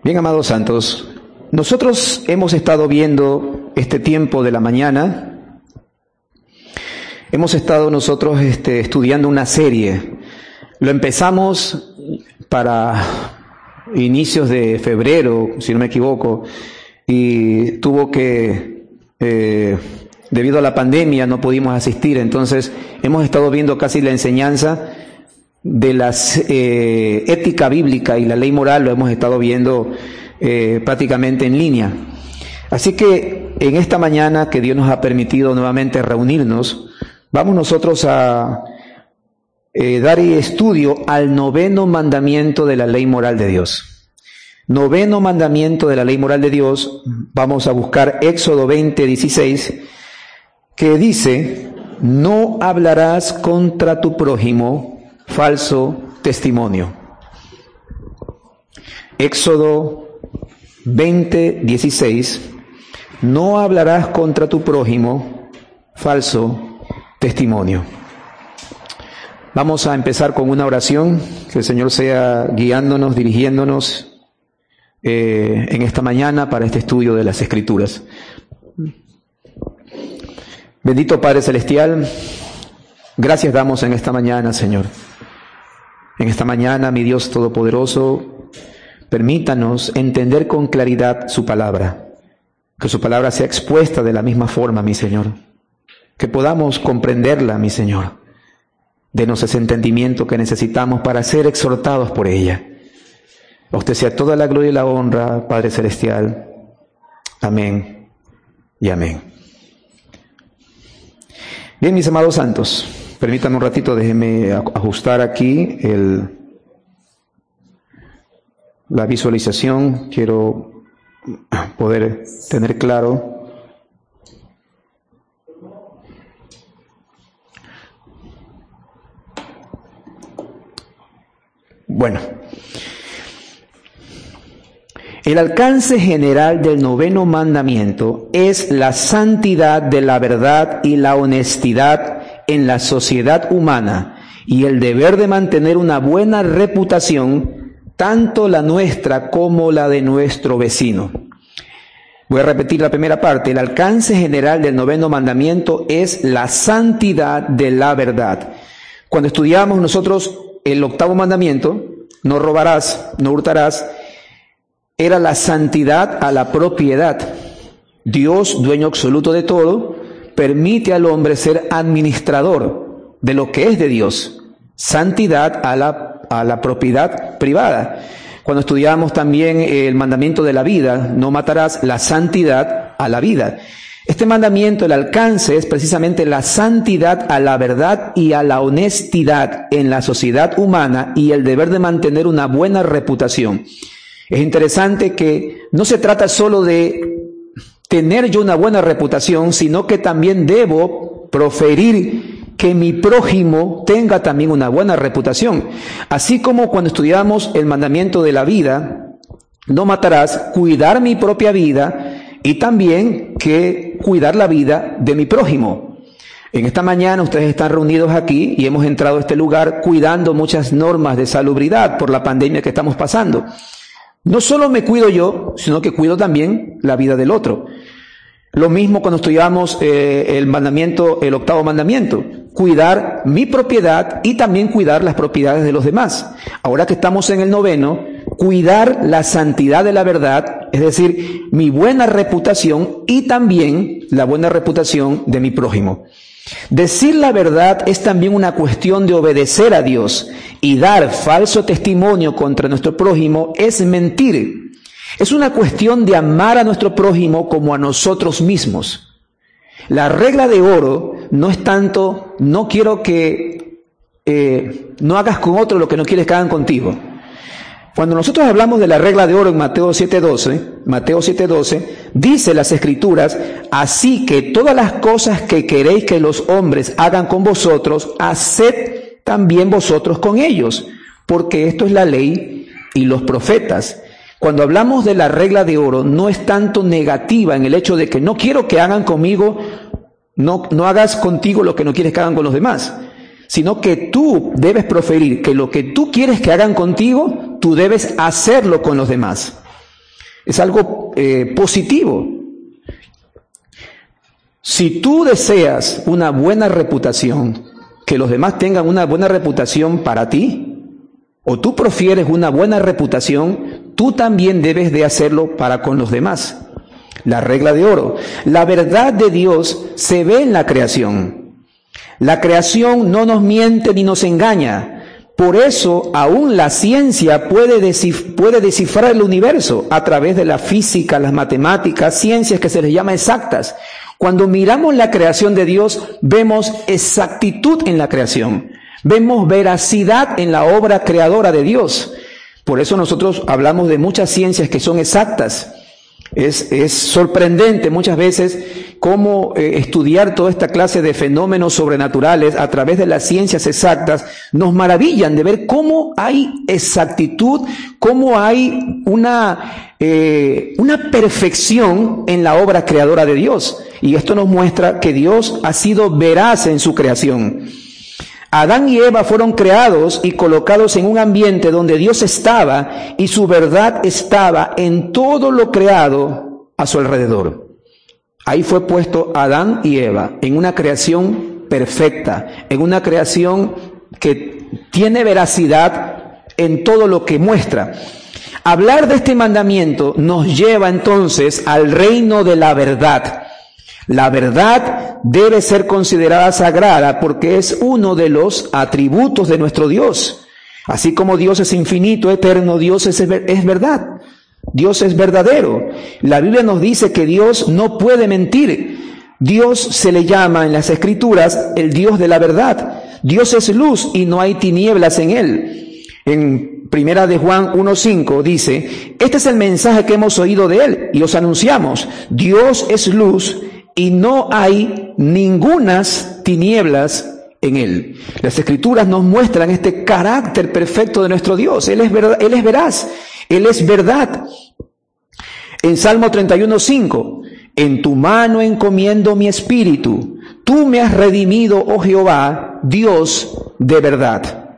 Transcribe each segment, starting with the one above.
Bien, amados santos, nosotros hemos estado viendo este tiempo de la mañana, hemos estado nosotros estudiando una serie. Lo empezamos para inicios de febrero, si no me equivoco, y tuvo que, debido a la pandemia, no pudimos asistir. Entonces hemos estado viendo casi la enseñanza de la ética bíblica y la ley moral. Lo hemos estado viendo prácticamente en línea. Así que en esta mañana que Dios nos ha permitido nuevamente reunirnos, vamos nosotros a dar estudio al 9º mandamiento de la ley moral de Dios. 9º mandamiento de la ley moral de Dios. Vamos a buscar Éxodo 20:16, que dice: no hablarás contra tu prójimo falso testimonio. Éxodo 20:16, no hablarás contra tu prójimo falso testimonio. Vamos a empezar con una oración, que el Señor sea guiándonos, dirigiéndonos en esta mañana para este estudio de las Escrituras. Bendito Padre Celestial, gracias damos en esta mañana, Señor. En esta mañana, mi Dios Todopoderoso, permítanos entender con claridad su palabra, que su palabra sea expuesta de la misma forma, mi Señor, que podamos comprenderla, mi Señor. Denos ese entendimiento que necesitamos para ser exhortados por ella. A usted sea toda la gloria y la honra, Padre Celestial. Amén y amén. Bien, mis amados santos, permítanme un ratito, déjenme ajustar aquí la visualización. Quiero poder tener claro. Bueno, el alcance general del 9º mandamiento es la santidad de la verdad y la honestidad en la sociedad humana y el deber de mantener una buena reputación, tanto la nuestra como la de nuestro vecino. Voy a repetir la primera parte. El alcance general del 9º mandamiento es la santidad de la verdad. Cuando estudiamos nosotros el 8º mandamiento, no robarás, no hurtarás, era la santidad a la propiedad. Dios, dueño absoluto de todo, permite al hombre ser administrador de lo que es de Dios. Santidad a la propiedad privada. Cuando estudiamos también el mandamiento de la vida, no matarás, la santidad a la vida. Este mandamiento, el alcance, es precisamente la santidad a la verdad y a la honestidad en la sociedad humana y el deber de mantener una buena reputación. Es interesante que no se trata solo de tener yo una buena reputación, sino que también debo proferir que mi prójimo tenga también una buena reputación. Así como cuando estudiamos el mandamiento de la vida, no matarás, cuidar mi propia vida y también que cuidar la vida de mi prójimo. En esta mañana ustedes están reunidos aquí y hemos entrado a este lugar cuidando muchas normas de salubridad por la pandemia que estamos pasando. No solo me cuido yo, sino que cuido también la vida del otro. Lo mismo cuando estudiamos el 8º mandamiento, cuidar mi propiedad y también cuidar las propiedades de los demás. Ahora que estamos en el 9º, cuidar la santidad de la verdad, es decir, mi buena reputación y también la buena reputación de mi prójimo. Decir la verdad es también una cuestión de obedecer a Dios, y dar falso testimonio contra nuestro prójimo es mentir. Es una cuestión de amar a nuestro prójimo como a nosotros mismos. La regla de oro no es tanto, no quiero que no hagas con otro lo que no quieres que hagan contigo. Cuando nosotros hablamos de la regla de oro en Mateo 7:12, dice las Escrituras: así que todas las cosas que queréis que los hombres hagan con vosotros, haced también vosotros con ellos, porque esto es la ley y los profetas. Cuando hablamos de la regla de oro, no es tanto negativa en el hecho de que no quiero que hagan conmigo, no hagas contigo lo que no quieres que hagan con los demás, sino que tú debes proferir que lo que tú quieres que hagan contigo, tú debes hacerlo con los demás. Es algo positivo. Si tú deseas una buena reputación, que los demás tengan una buena reputación para ti, o tú prefieres una buena reputación, tú también debes de hacerlo para con los demás. La regla de oro. La verdad de Dios se ve en la creación. La creación no nos miente ni nos engaña. Por eso, aún la ciencia puede descifrar el universo a través de la física, las matemáticas, ciencias que se les llama exactas. Cuando miramos la creación de Dios, vemos exactitud en la creación. Vemos veracidad en la obra creadora de Dios. Por eso nosotros hablamos de muchas ciencias que son exactas. Es sorprendente muchas veces cómo estudiar toda esta clase de fenómenos sobrenaturales a través de las ciencias exactas nos maravillan de ver cómo hay exactitud, cómo hay una perfección en la obra creadora de Dios. Y esto nos muestra que Dios ha sido veraz en su creación. Adán y Eva fueron creados y colocados en un ambiente donde Dios estaba y su verdad estaba en todo lo creado a su alrededor. Ahí fue puesto Adán y Eva en una creación perfecta, en una creación que tiene veracidad en todo lo que muestra. Hablar de este mandamiento nos lleva entonces al reino de la verdad. La verdad debe ser considerada sagrada porque es uno de los atributos de nuestro Dios. Así como Dios es infinito, eterno, Dios es verdad. Dios es verdadero. La Biblia nos dice que Dios no puede mentir. Dios se le llama en las Escrituras el Dios de la verdad. Dios es luz y no hay tinieblas en él. En Primera de Juan 1:5 dice, este es el mensaje que hemos oído de él y os anunciamos. Dios es luz y no hay ningunas tinieblas en él. Las Escrituras nos muestran este carácter perfecto de nuestro Dios. Él es veraz, Él es verdad. En Salmo 31:5, en tu mano encomiendo mi espíritu. Tú me has redimido, oh Jehová, Dios de verdad.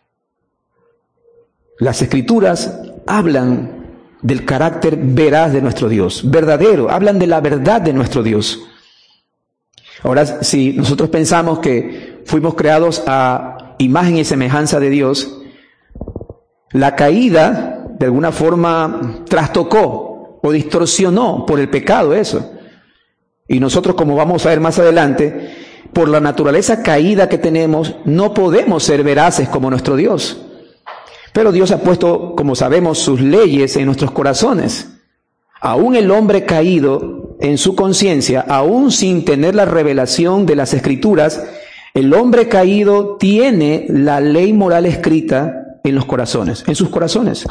Las Escrituras hablan del carácter veraz de nuestro Dios, verdadero, hablan de la verdad de nuestro Dios. Ahora, si nosotros pensamos que fuimos creados a imagen y semejanza de Dios, la caída de alguna forma trastocó o distorsionó por el pecado eso. Y nosotros, como vamos a ver más adelante, por la naturaleza caída que tenemos, no podemos ser veraces como nuestro Dios. Pero Dios ha puesto, como sabemos, sus leyes en nuestros corazones. Aún el hombre caído en su conciencia, aún sin tener la revelación de las Escrituras, el hombre caído tiene la ley moral escrita en los corazones, en sus corazones.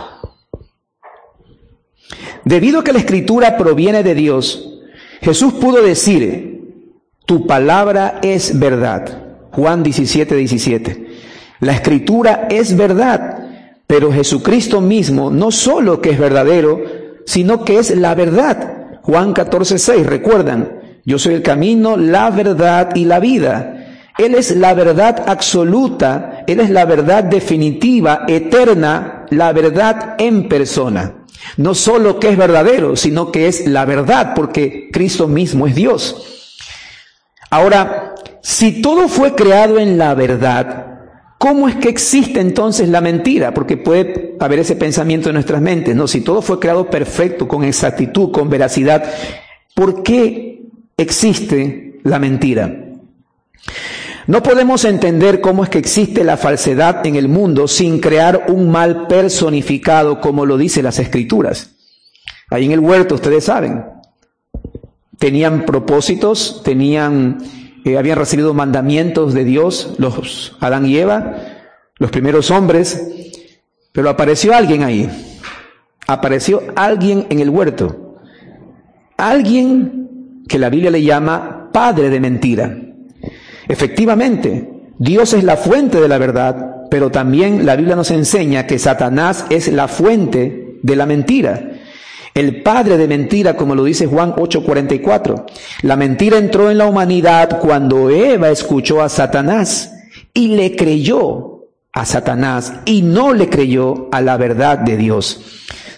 Debido a que la Escritura proviene de Dios, Jesús pudo decir, tu palabra es verdad. Juan 17:17. La Escritura es verdad. Pero Jesucristo mismo no solo que es verdadero, sino que es la verdad. Juan 14:6, recuerdan, yo soy el camino, la verdad y la vida. Él es la verdad absoluta, Él es la verdad definitiva, eterna, la verdad en persona. No solo que es verdadero, sino que es la verdad, porque Cristo mismo es Dios. Ahora, si todo fue creado en la verdad, ¿cómo es que existe entonces la mentira? Porque puede haber ese pensamiento en nuestras mentes, ¿no? Si todo fue creado perfecto, con exactitud, con veracidad, ¿por qué existe la mentira? No podemos entender cómo es que existe la falsedad en el mundo sin crear un mal personificado, como lo dicen las Escrituras. Ahí en el huerto, ustedes saben, tenían propósitos, habían recibido mandamientos de Dios, los Adán y Eva, los primeros hombres, pero apareció alguien ahí, apareció alguien en el huerto, alguien que la Biblia le llama padre de mentira. Efectivamente, Dios es la fuente de la verdad, pero también la Biblia nos enseña que Satanás es la fuente de la mentira. El padre de mentira, como lo dice Juan 8:44. La mentira entró en la humanidad cuando Eva escuchó a Satanás y le creyó a Satanás y no le creyó a la verdad de Dios.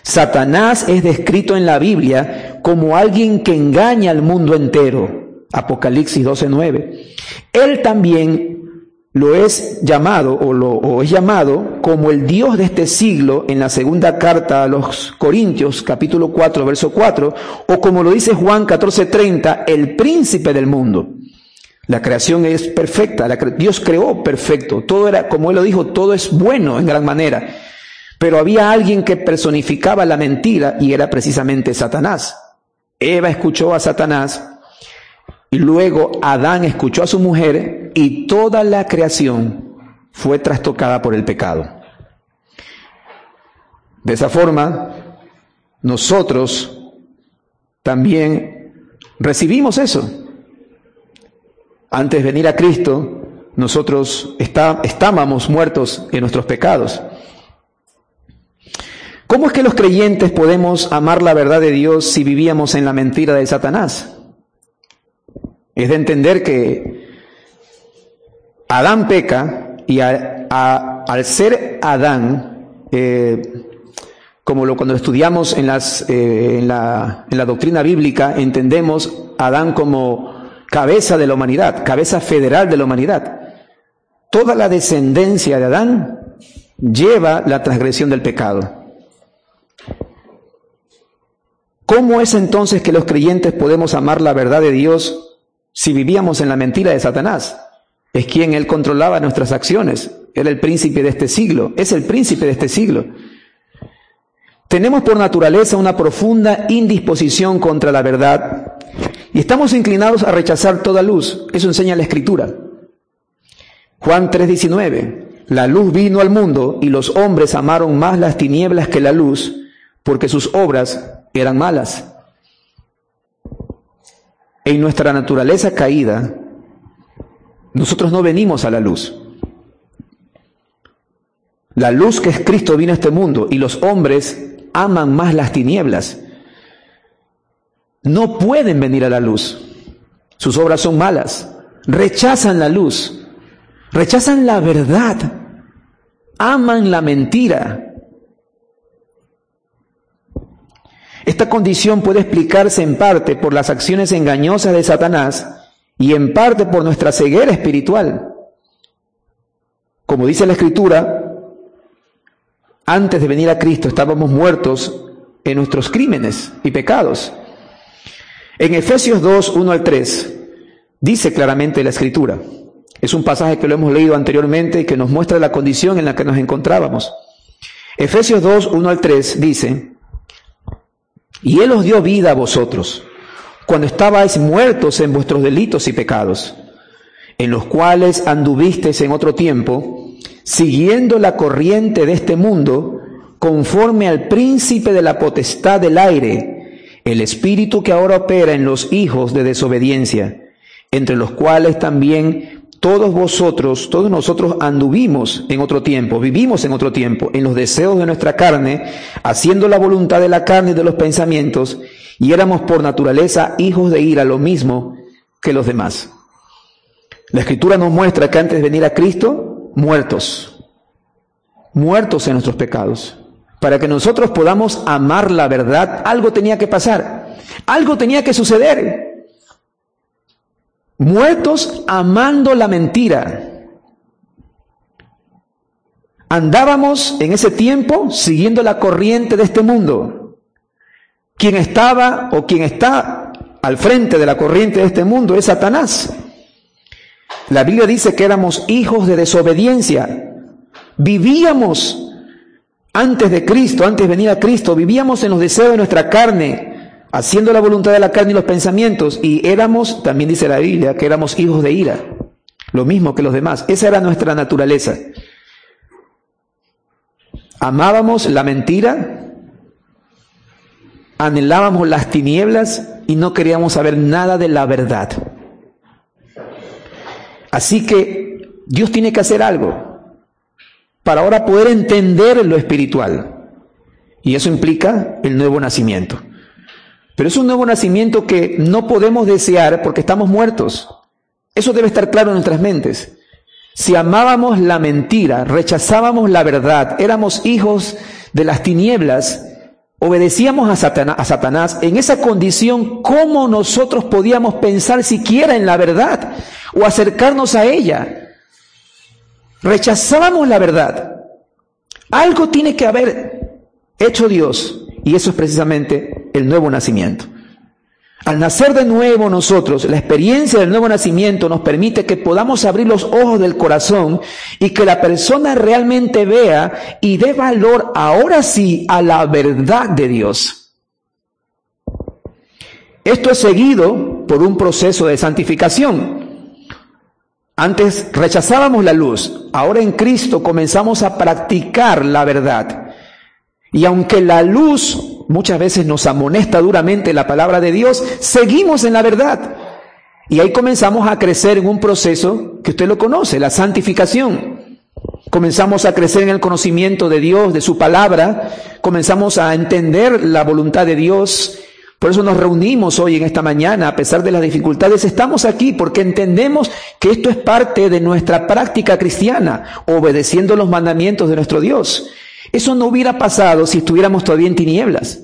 Satanás es descrito en la Biblia como alguien que engaña al mundo entero. Apocalipsis 12:9. Él también lo es llamado o es llamado como el Dios de este siglo en la segunda carta a los Corintios, capítulo 4, verso 4, o como lo dice Juan 14:30, el príncipe del mundo. La creación es perfecta, Dios creó perfecto, todo era, como Él lo dijo, todo es bueno en gran manera. Pero había alguien que personificaba la mentira y era precisamente Satanás. Eva escuchó a Satanás y luego Adán escuchó a su mujer y toda la creación fue trastocada por el pecado. De esa forma, nosotros también recibimos eso. Antes de venir a Cristo, nosotros estábamos muertos en nuestros pecados. ¿Cómo es que los creyentes podemos amar la verdad de Dios si vivíamos en la mentira de Satanás? Es de entender que Adán peca y al ser Adán, cuando estudiamos en la doctrina bíblica, entendemos a Adán como cabeza de la humanidad, cabeza federal de la humanidad. Toda la descendencia de Adán lleva la transgresión del pecado. ¿Cómo es entonces que los creyentes podemos amar la verdad de Dios si vivíamos en la mentira de Satanás? Es quien él controlaba nuestras acciones. Era el príncipe de este siglo. Es el príncipe de este siglo. Tenemos por naturaleza una profunda indisposición contra la verdad y estamos inclinados a rechazar toda luz. Eso enseña la Escritura. Juan 3:19. La luz vino al mundo y los hombres amaron más las tinieblas que la luz porque sus obras eran malas. En nuestra naturaleza caída, nosotros no venimos a la luz. La luz que es Cristo vino a este mundo y los hombres aman más las tinieblas. No pueden venir a la luz. Sus obras son malas. Rechazan la luz. Rechazan la verdad. Aman la mentira. Esta condición puede explicarse en parte por las acciones engañosas de Satanás y en parte por nuestra ceguera espiritual. Como dice la Escritura, antes de venir a Cristo estábamos muertos en nuestros crímenes y pecados. En Efesios 2, 1 al 3, dice claramente la Escritura. Es un pasaje que lo hemos leído anteriormente y que nos muestra la condición en la que nos encontrábamos. Efesios 2, 1 al 3 dice: y Él os dio vida a vosotros, cuando estabais muertos en vuestros delitos y pecados, en los cuales anduvisteis en otro tiempo, siguiendo la corriente de este mundo, conforme al príncipe de la potestad del aire, el espíritu que ahora opera en los hijos de desobediencia, entre los cuales también todos nosotros anduvimos en otro tiempo, vivimos en otro tiempo, en los deseos de nuestra carne, haciendo la voluntad de la carne y de los pensamientos, y éramos por naturaleza hijos de ira, lo mismo que los demás. La Escritura nos muestra que antes de venir a Cristo, muertos en nuestros pecados. Para que nosotros podamos amar la verdad, algo tenía que pasar, algo tenía que suceder. Muertos amando la mentira. Andábamos en ese tiempo siguiendo la corriente de este mundo. Quien estaba o quien está al frente de la corriente de este mundo es Satanás. La Biblia dice que éramos hijos de desobediencia. Vivíamos antes de Cristo, antes de venir a Cristo, vivíamos en los deseos de nuestra carne, haciendo la voluntad de la carne y los pensamientos, y éramos, también dice la Biblia, que éramos hijos de ira, lo mismo que los demás. Esa era nuestra naturaleza. Amábamos la mentira, anhelábamos las tinieblas y no queríamos saber nada de la verdad. Así que Dios tiene que hacer algo para ahora poder entender lo espiritual, y eso implica el nuevo nacimiento. Pero es un nuevo nacimiento que no podemos desear porque estamos muertos. Eso debe estar claro en nuestras mentes. Si amábamos la mentira, rechazábamos la verdad, éramos hijos de las tinieblas, obedecíamos a Satanás, en esa condición, ¿cómo nosotros podíamos pensar siquiera en la verdad o acercarnos a ella? Rechazábamos la verdad. Algo tiene que haber hecho Dios, y eso es precisamente el nuevo nacimiento. Al nacer de nuevo nosotros, la experiencia del nuevo nacimiento nos permite que podamos abrir los ojos del corazón y que la persona realmente vea y dé valor ahora sí a la verdad de Dios. Esto es seguido por un proceso de santificación. Antes rechazábamos la luz, ahora en Cristo comenzamos a practicar la verdad. Y aunque la luz muchas veces nos amonesta duramente la palabra de Dios, seguimos en la verdad. Y ahí comenzamos a crecer en un proceso que usted lo conoce, la santificación. Comenzamos a crecer en el conocimiento de Dios, de su palabra. Comenzamos a entender la voluntad de Dios. Por eso nos reunimos hoy en esta mañana, a pesar de las dificultades. Estamos aquí porque entendemos que esto es parte de nuestra práctica cristiana, obedeciendo los mandamientos de nuestro Dios. Eso no hubiera pasado si estuviéramos todavía en tinieblas.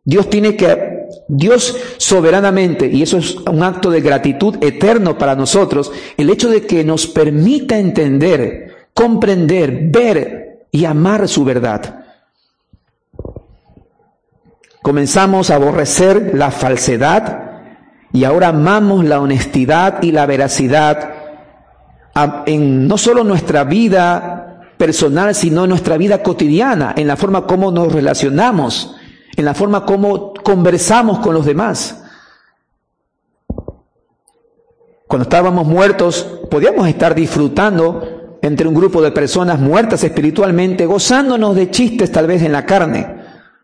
Dios soberanamente, y eso es un acto de gratitud eterno para nosotros, el hecho de que nos permita entender, comprender, ver y amar su verdad. Comenzamos a aborrecer la falsedad y ahora amamos la honestidad y la veracidad en no solo nuestra vida personal, sino en nuestra vida cotidiana, en la forma como nos relacionamos, en la forma como conversamos con los demás. Cuando estábamos muertos, podíamos estar disfrutando entre un grupo de personas muertas espiritualmente, gozándonos de chistes tal vez en la carne.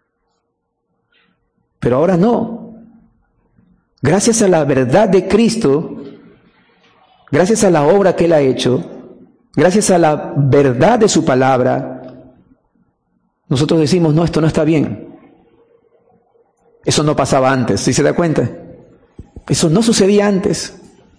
Pero ahora no. Gracias a la verdad de Cristo, gracias a la obra que Él ha hecho, gracias a la verdad de su palabra, nosotros decimos, no, esto no está bien. Eso no pasaba antes, ¿sí se da cuenta? Eso no sucedía antes.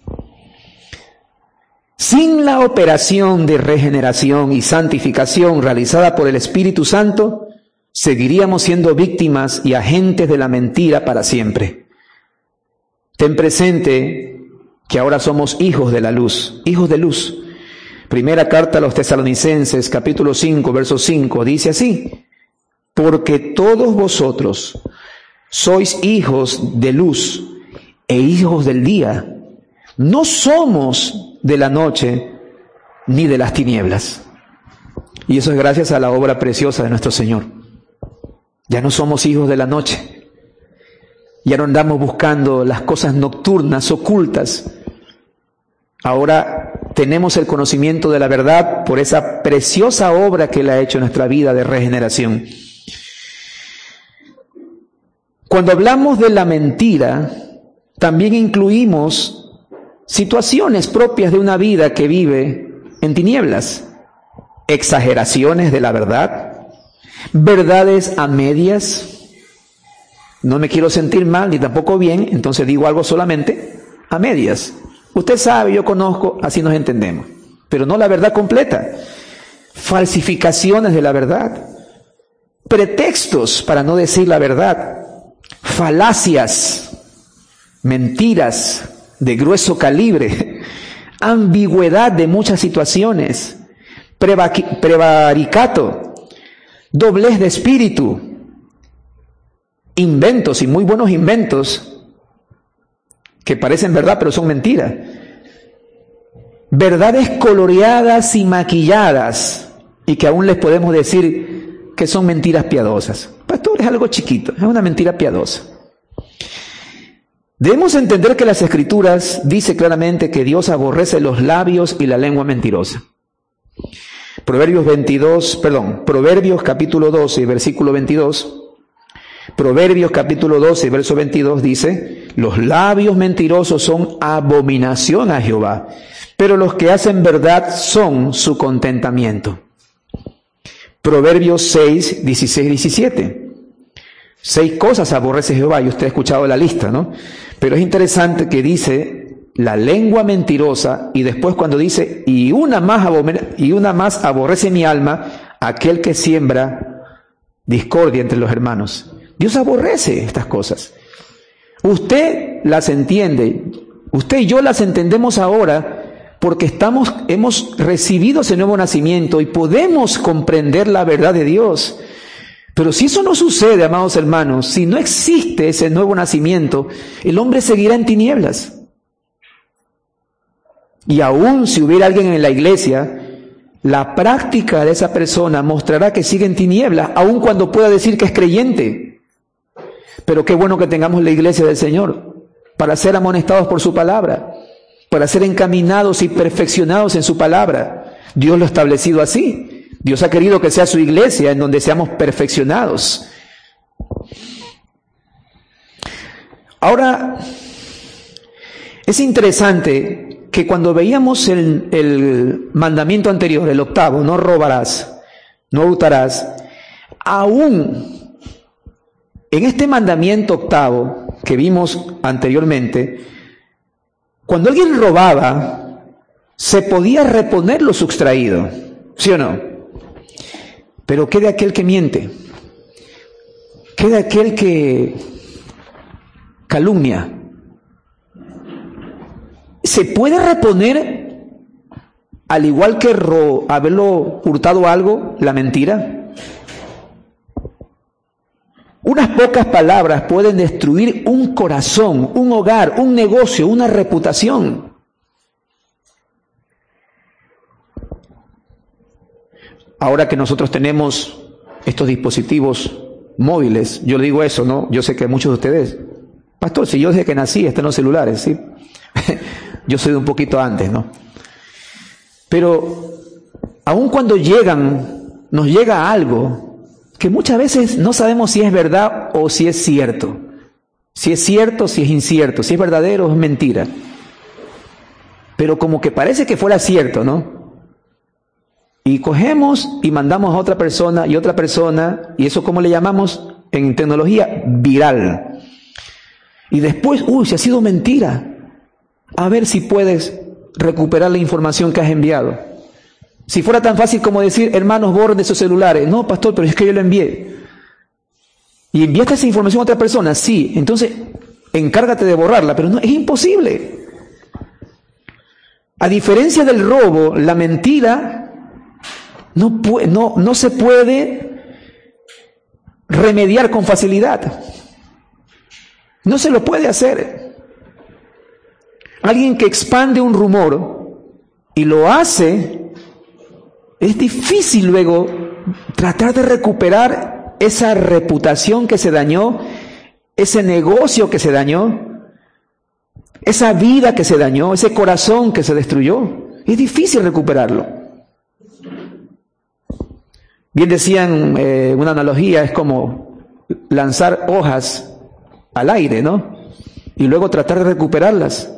Sin la operación de regeneración y santificación realizada por el Espíritu Santo, seguiríamos siendo víctimas y agentes de la mentira para siempre. Ten presente que ahora somos hijos de la luz, hijos de luz. Primera carta a los Tesalonicenses, capítulo 5, verso 5, dice así: porque todos vosotros sois hijos de luz e hijos del día. No somos de la noche ni de las tinieblas. Y eso es gracias a la obra preciosa de nuestro Señor. Ya no somos hijos de la noche. Ya no andamos buscando las cosas nocturnas, ocultas. Ahora tenemos el conocimiento de la verdad por esa preciosa obra que Él ha hecho en nuestra vida de regeneración. Cuando hablamos de la mentira, también incluimos situaciones propias de una vida que vive en tinieblas, exageraciones de la verdad, verdades a medias. No me quiero sentir mal ni tampoco bien, entonces digo algo solamente a medias. Usted sabe, yo conozco, así nos entendemos, pero no la verdad completa. Falsificaciones de la verdad, pretextos para no decir la verdad, falacias, mentiras de grueso calibre, ambigüedad de muchas situaciones, prevaricato, doblez de espíritu, inventos y muy buenos inventos que parecen verdad pero son mentiras, verdades coloreadas y maquilladas y que aún les podemos decir que son mentiras piadosas. Pastor, es algo chiquito, es una mentira piadosa. Debemos entender que las Escrituras dice claramente que Dios aborrece los labios y la lengua mentirosa. Proverbios capítulo 12, versículo 22. Proverbios capítulo 12, verso 22 dice: los labios mentirosos son abominación a Jehová, pero los que hacen verdad son su contentamiento. Proverbios 6, 16, 17. 6 cosas aborrece Jehová, y usted ha escuchado la lista, ¿no? Pero es interesante que dice la lengua mentirosa, y después cuando dice, y una más aborrece mi alma, aquel que siembra discordia entre los hermanos. Dios aborrece estas cosas. Usted las entiende, usted y yo las entendemos ahora porque hemos recibido ese nuevo nacimiento y podemos comprender la verdad de Dios. Pero si eso no sucede, amados hermanos, si no existe ese nuevo nacimiento, el hombre seguirá en tinieblas. Y aún si hubiera alguien en la iglesia, la práctica de esa persona mostrará que sigue en tinieblas, aun cuando pueda decir que es creyente. Pero qué bueno que tengamos la iglesia del Señor para ser amonestados por su palabra, para ser encaminados y perfeccionados en su palabra. Dios lo ha establecido así. Dios ha querido que sea su iglesia en donde seamos perfeccionados. Ahora, es interesante que cuando veíamos el mandamiento anterior, el octavo, no robarás, no hurtarás, aún en este mandamiento octavo que vimos anteriormente, cuando alguien robaba, se podía reponer lo sustraído, ¿sí o no? Pero ¿qué de aquel que miente? ¿Qué de aquel que calumnia? ¿Se puede reponer, al igual que haberlo hurtado algo, la mentira? Unas pocas palabras pueden destruir un corazón, un hogar, un negocio, una reputación. Ahora que nosotros tenemos estos dispositivos móviles, yo le digo eso, ¿no? Yo sé que muchos de ustedes, pastor, si yo desde que nací están los celulares, ¿sí? Yo soy de un poquito antes, ¿no? Pero aun cuando nos llega algo que muchas veces no sabemos si es verdad o si es cierto. Si es cierto, si es incierto, si es verdadero o es mentira. Pero como que parece que fuera cierto, ¿no? Y cogemos y mandamos a otra persona, y eso, ¿cómo le llamamos en tecnología? Viral. Y después, si ha sido mentira, a ver si puedes recuperar la información que has enviado. Si fuera tan fácil como decir, hermanos, borren de sus celulares. No, pastor, pero es que yo lo envié. ¿Y enviaste esa información a otra persona? Sí. Entonces, encárgate de borrarla, pero no, es imposible. A diferencia del robo, la mentira no se puede remediar con facilidad. No se lo puede hacer. Alguien que expande un rumor y lo hace, es difícil luego tratar de recuperar esa reputación que se dañó, ese negocio que se dañó, esa vida que se dañó, ese corazón que se destruyó. Es difícil recuperarlo. Bien decían, una analogía, es como lanzar hojas al aire, ¿no? Y luego tratar de recuperarlas.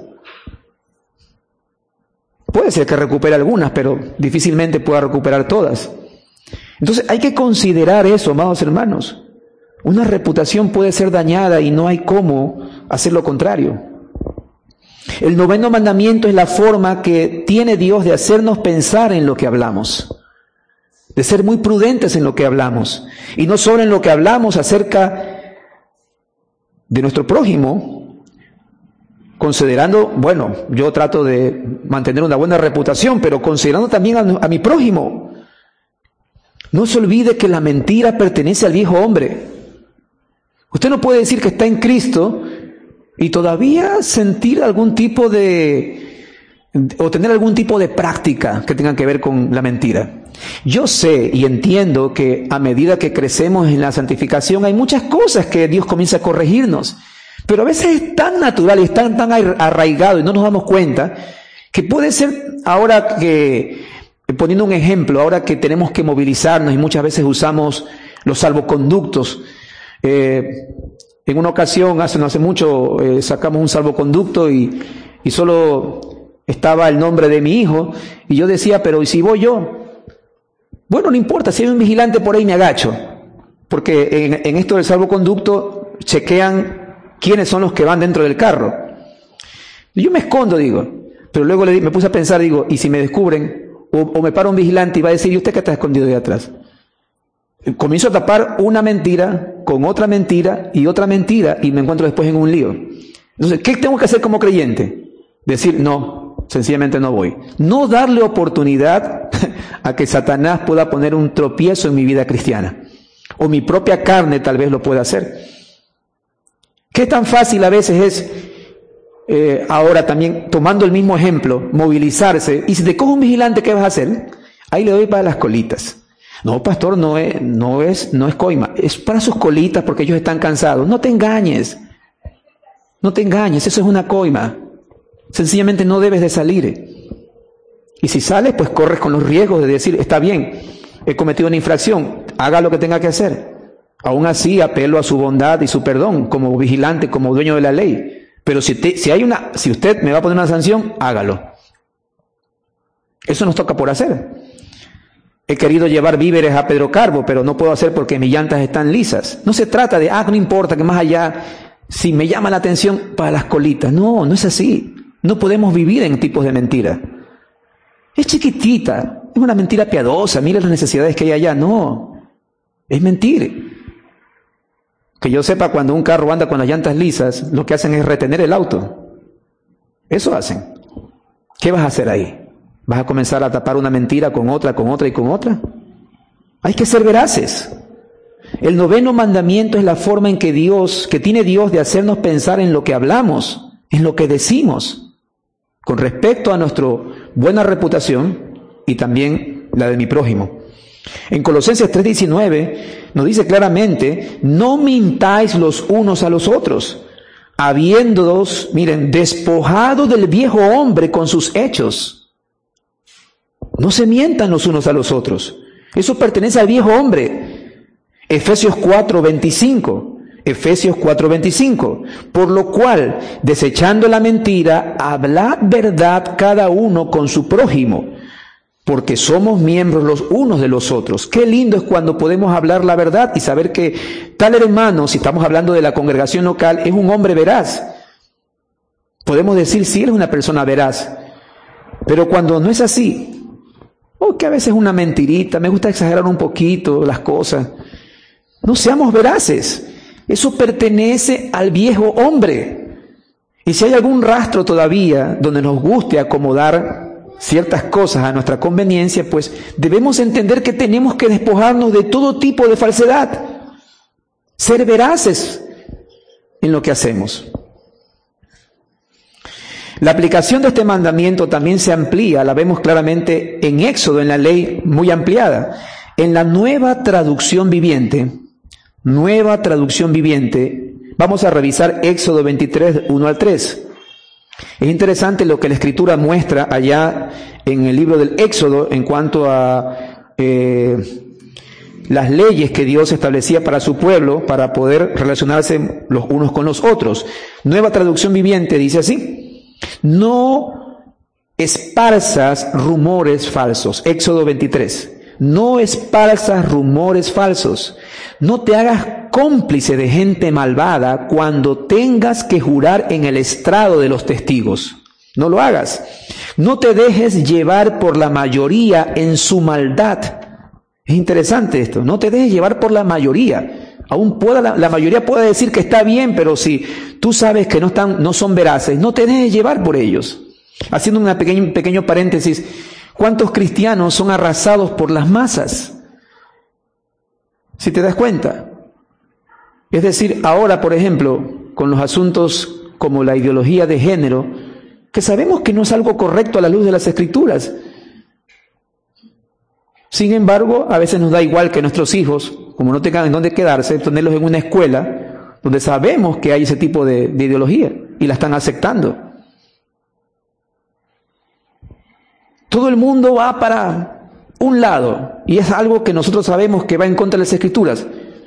Puede ser que recupere algunas, pero difícilmente pueda recuperar todas. Entonces hay que considerar eso, amados hermanos. Una reputación puede ser dañada y no hay cómo hacer lo contrario. El noveno mandamiento es la forma que tiene Dios de hacernos pensar en lo que hablamos, de ser muy prudentes en lo que hablamos, y no solo en lo que hablamos acerca de nuestro prójimo, considerando, bueno, yo trato de mantener una buena reputación, pero considerando también a mi prójimo. No se olvide que la mentira pertenece al viejo hombre. Usted no puede decir que está en Cristo y todavía sentir algún tipo o tener algún tipo de práctica que tenga que ver con la mentira. Yo sé y entiendo que a medida que crecemos en la santificación hay muchas cosas que Dios comienza a corregirnos, pero a veces es tan natural y tan arraigado y no nos damos cuenta que puede ser ahora que, poniendo un ejemplo, ahora que tenemos que movilizarnos y muchas veces usamos los salvoconductos. En una ocasión, no hace mucho, sacamos un salvoconducto y solo estaba el nombre de mi hijo, y yo decía, pero ¿y si voy yo? Bueno, no importa, si hay un vigilante por ahí me agacho, porque en esto del salvoconducto chequean quiénes son los que van dentro del carro. Y yo me escondo, digo, pero luego me puse a pensar, digo, ¿y si me descubren? O me para un vigilante y va a decir, ¿y usted qué está escondido de atrás? Comienzo a tapar una mentira con otra mentira y otra mentira y me encuentro después en un lío. Entonces, ¿qué tengo que hacer como creyente? Decir, no, sencillamente no voy. No darle oportunidad a que Satanás pueda poner un tropiezo en mi vida cristiana. O mi propia carne tal vez lo pueda hacer. ¿Qué tan fácil a veces es, ahora también, tomando el mismo ejemplo, movilizarse? Y si te coge un vigilante, ¿qué vas a hacer? Ahí le doy para las colitas. No, pastor, no es coima. Es para sus colitas porque ellos están cansados. No te engañes. No te engañes, eso es una coima. Sencillamente no debes de salir. Y si sales, pues corres con los riesgos de decir, está bien, he cometido una infracción, haga lo que tenga que hacer. Aún así, apelo a su bondad y su perdón, como vigilante, como dueño de la ley. Pero si usted me va a poner una sanción, hágalo. Eso nos toca por hacer. He querido llevar víveres a Pedro Carbo, pero no puedo hacer porque mis llantas están lisas. No se trata de, no importa, que más allá, si me llama la atención, para las colitas. No, no es así. No podemos vivir en tipos de mentira. Es chiquitita, es una mentira piadosa, mira las necesidades que hay allá. No, es mentir. Que yo sepa, cuando un carro anda con las llantas lisas, lo que hacen es retener el auto. Eso hacen. ¿Qué vas a hacer ahí? ¿Vas a comenzar a tapar una mentira con otra y con otra? Hay que ser veraces. El 9º mandamiento es la forma en que tiene Dios de hacernos pensar en lo que hablamos, en lo que decimos, con respecto a nuestra buena reputación y también la de mi prójimo. En Colosenses 3:19 nos dice claramente, no mintáis los unos a los otros, habiéndoos, despojado del viejo hombre con sus hechos. No se mientan los unos a los otros. Eso pertenece al viejo hombre. Efesios 4:25. Por lo cual, desechando la mentira, hablad verdad cada uno con su prójimo, porque somos miembros los unos de los otros. Qué lindo es cuando podemos hablar la verdad y saber que tal hermano, si estamos hablando de la congregación local, es un hombre veraz. Podemos decir, sí, él es una persona veraz. Pero cuando no es así, que a veces es una mentirita, me gusta exagerar un poquito las cosas. No seamos veraces. Eso pertenece al viejo hombre. Y si hay algún rastro todavía donde nos guste acomodar ciertas cosas a nuestra conveniencia, pues debemos entender que tenemos que despojarnos de todo tipo de falsedad. Ser veraces en lo que hacemos. La aplicación de este mandamiento también se amplía, la vemos claramente en Éxodo, en la ley muy ampliada. En la nueva traducción viviente, vamos a revisar Éxodo 23, 1 al 3. Es interesante lo que la Escritura muestra allá en el libro del Éxodo en cuanto a las leyes que Dios establecía para su pueblo para poder relacionarse los unos con los otros. Nueva traducción viviente dice así: no esparzas rumores falsos. Éxodo 23. No esparzas rumores falsos. No te hagas cómplice de gente malvada cuando tengas que jurar en el estrado de los testigos. No lo hagas. No te dejes llevar por la mayoría en su maldad. Es interesante esto. No te dejes llevar por la mayoría. Aún la mayoría puede decir que está bien, pero si tú sabes que no son veraces, no te dejes llevar por ellos. Haciendo un pequeño paréntesis, ¿cuántos cristianos son arrasados por las masas? Si te das cuenta. Es decir, ahora, por ejemplo, con los asuntos como la ideología de género, que sabemos que no es algo correcto a la luz de las Escrituras. Sin embargo, a veces nos da igual que nuestros hijos, como no tengan en dónde quedarse, tenerlos en una escuela donde sabemos que hay ese tipo de ideología y la están aceptando. Todo el mundo va para un lado y es algo que nosotros sabemos que va en contra de las Escrituras.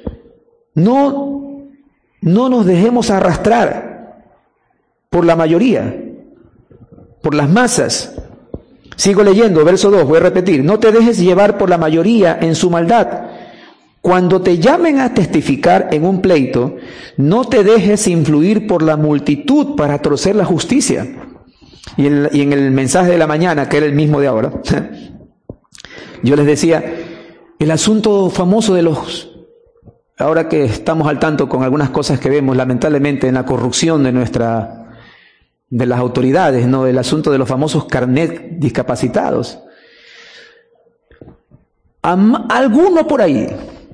No nos dejemos arrastrar por la mayoría, por las masas. Sigo leyendo, verso 2, voy a repetir. No te dejes llevar por la mayoría en su maldad. Cuando te llamen a testificar en un pleito, no te dejes influir por la multitud para torcer la justicia. Y en el mensaje de la mañana, que era el mismo de ahora, yo les decía, El asunto famoso de los... Ahora que estamos al tanto con algunas cosas que vemos, lamentablemente, en la corrupción de las autoridades, ¿no? El asunto de los famosos carnet discapacitados. Alguno por ahí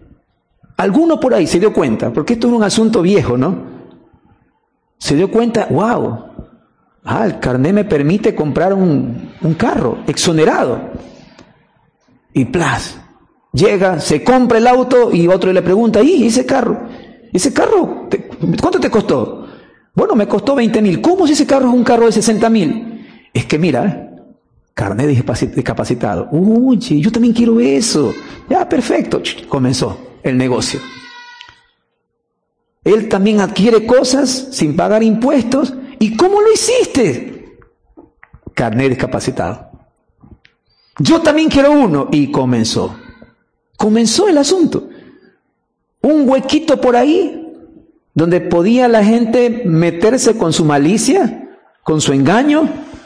se dio cuenta, porque esto es un asunto viejo, ¿no? Se dio cuenta, wow, el carnet me permite comprar un carro exonerado. Y plas, llega, se compra el auto y otro le pregunta, ¿y ese carro? ¿Cuánto te costó? Bueno, me costó 20.000. ¿Cómo si ese carro es un carro de 60.000? Es que mira, carnet discapacitado. Uy, yo también quiero eso. Ya, perfecto. Comenzó el negocio. Él también adquiere cosas sin pagar impuestos. ¿Y cómo lo hiciste? Carnet discapacitado. Yo también quiero uno. Y comenzó el asunto. Un huequito por ahí donde podía la gente meterse con su malicia, con su engaño.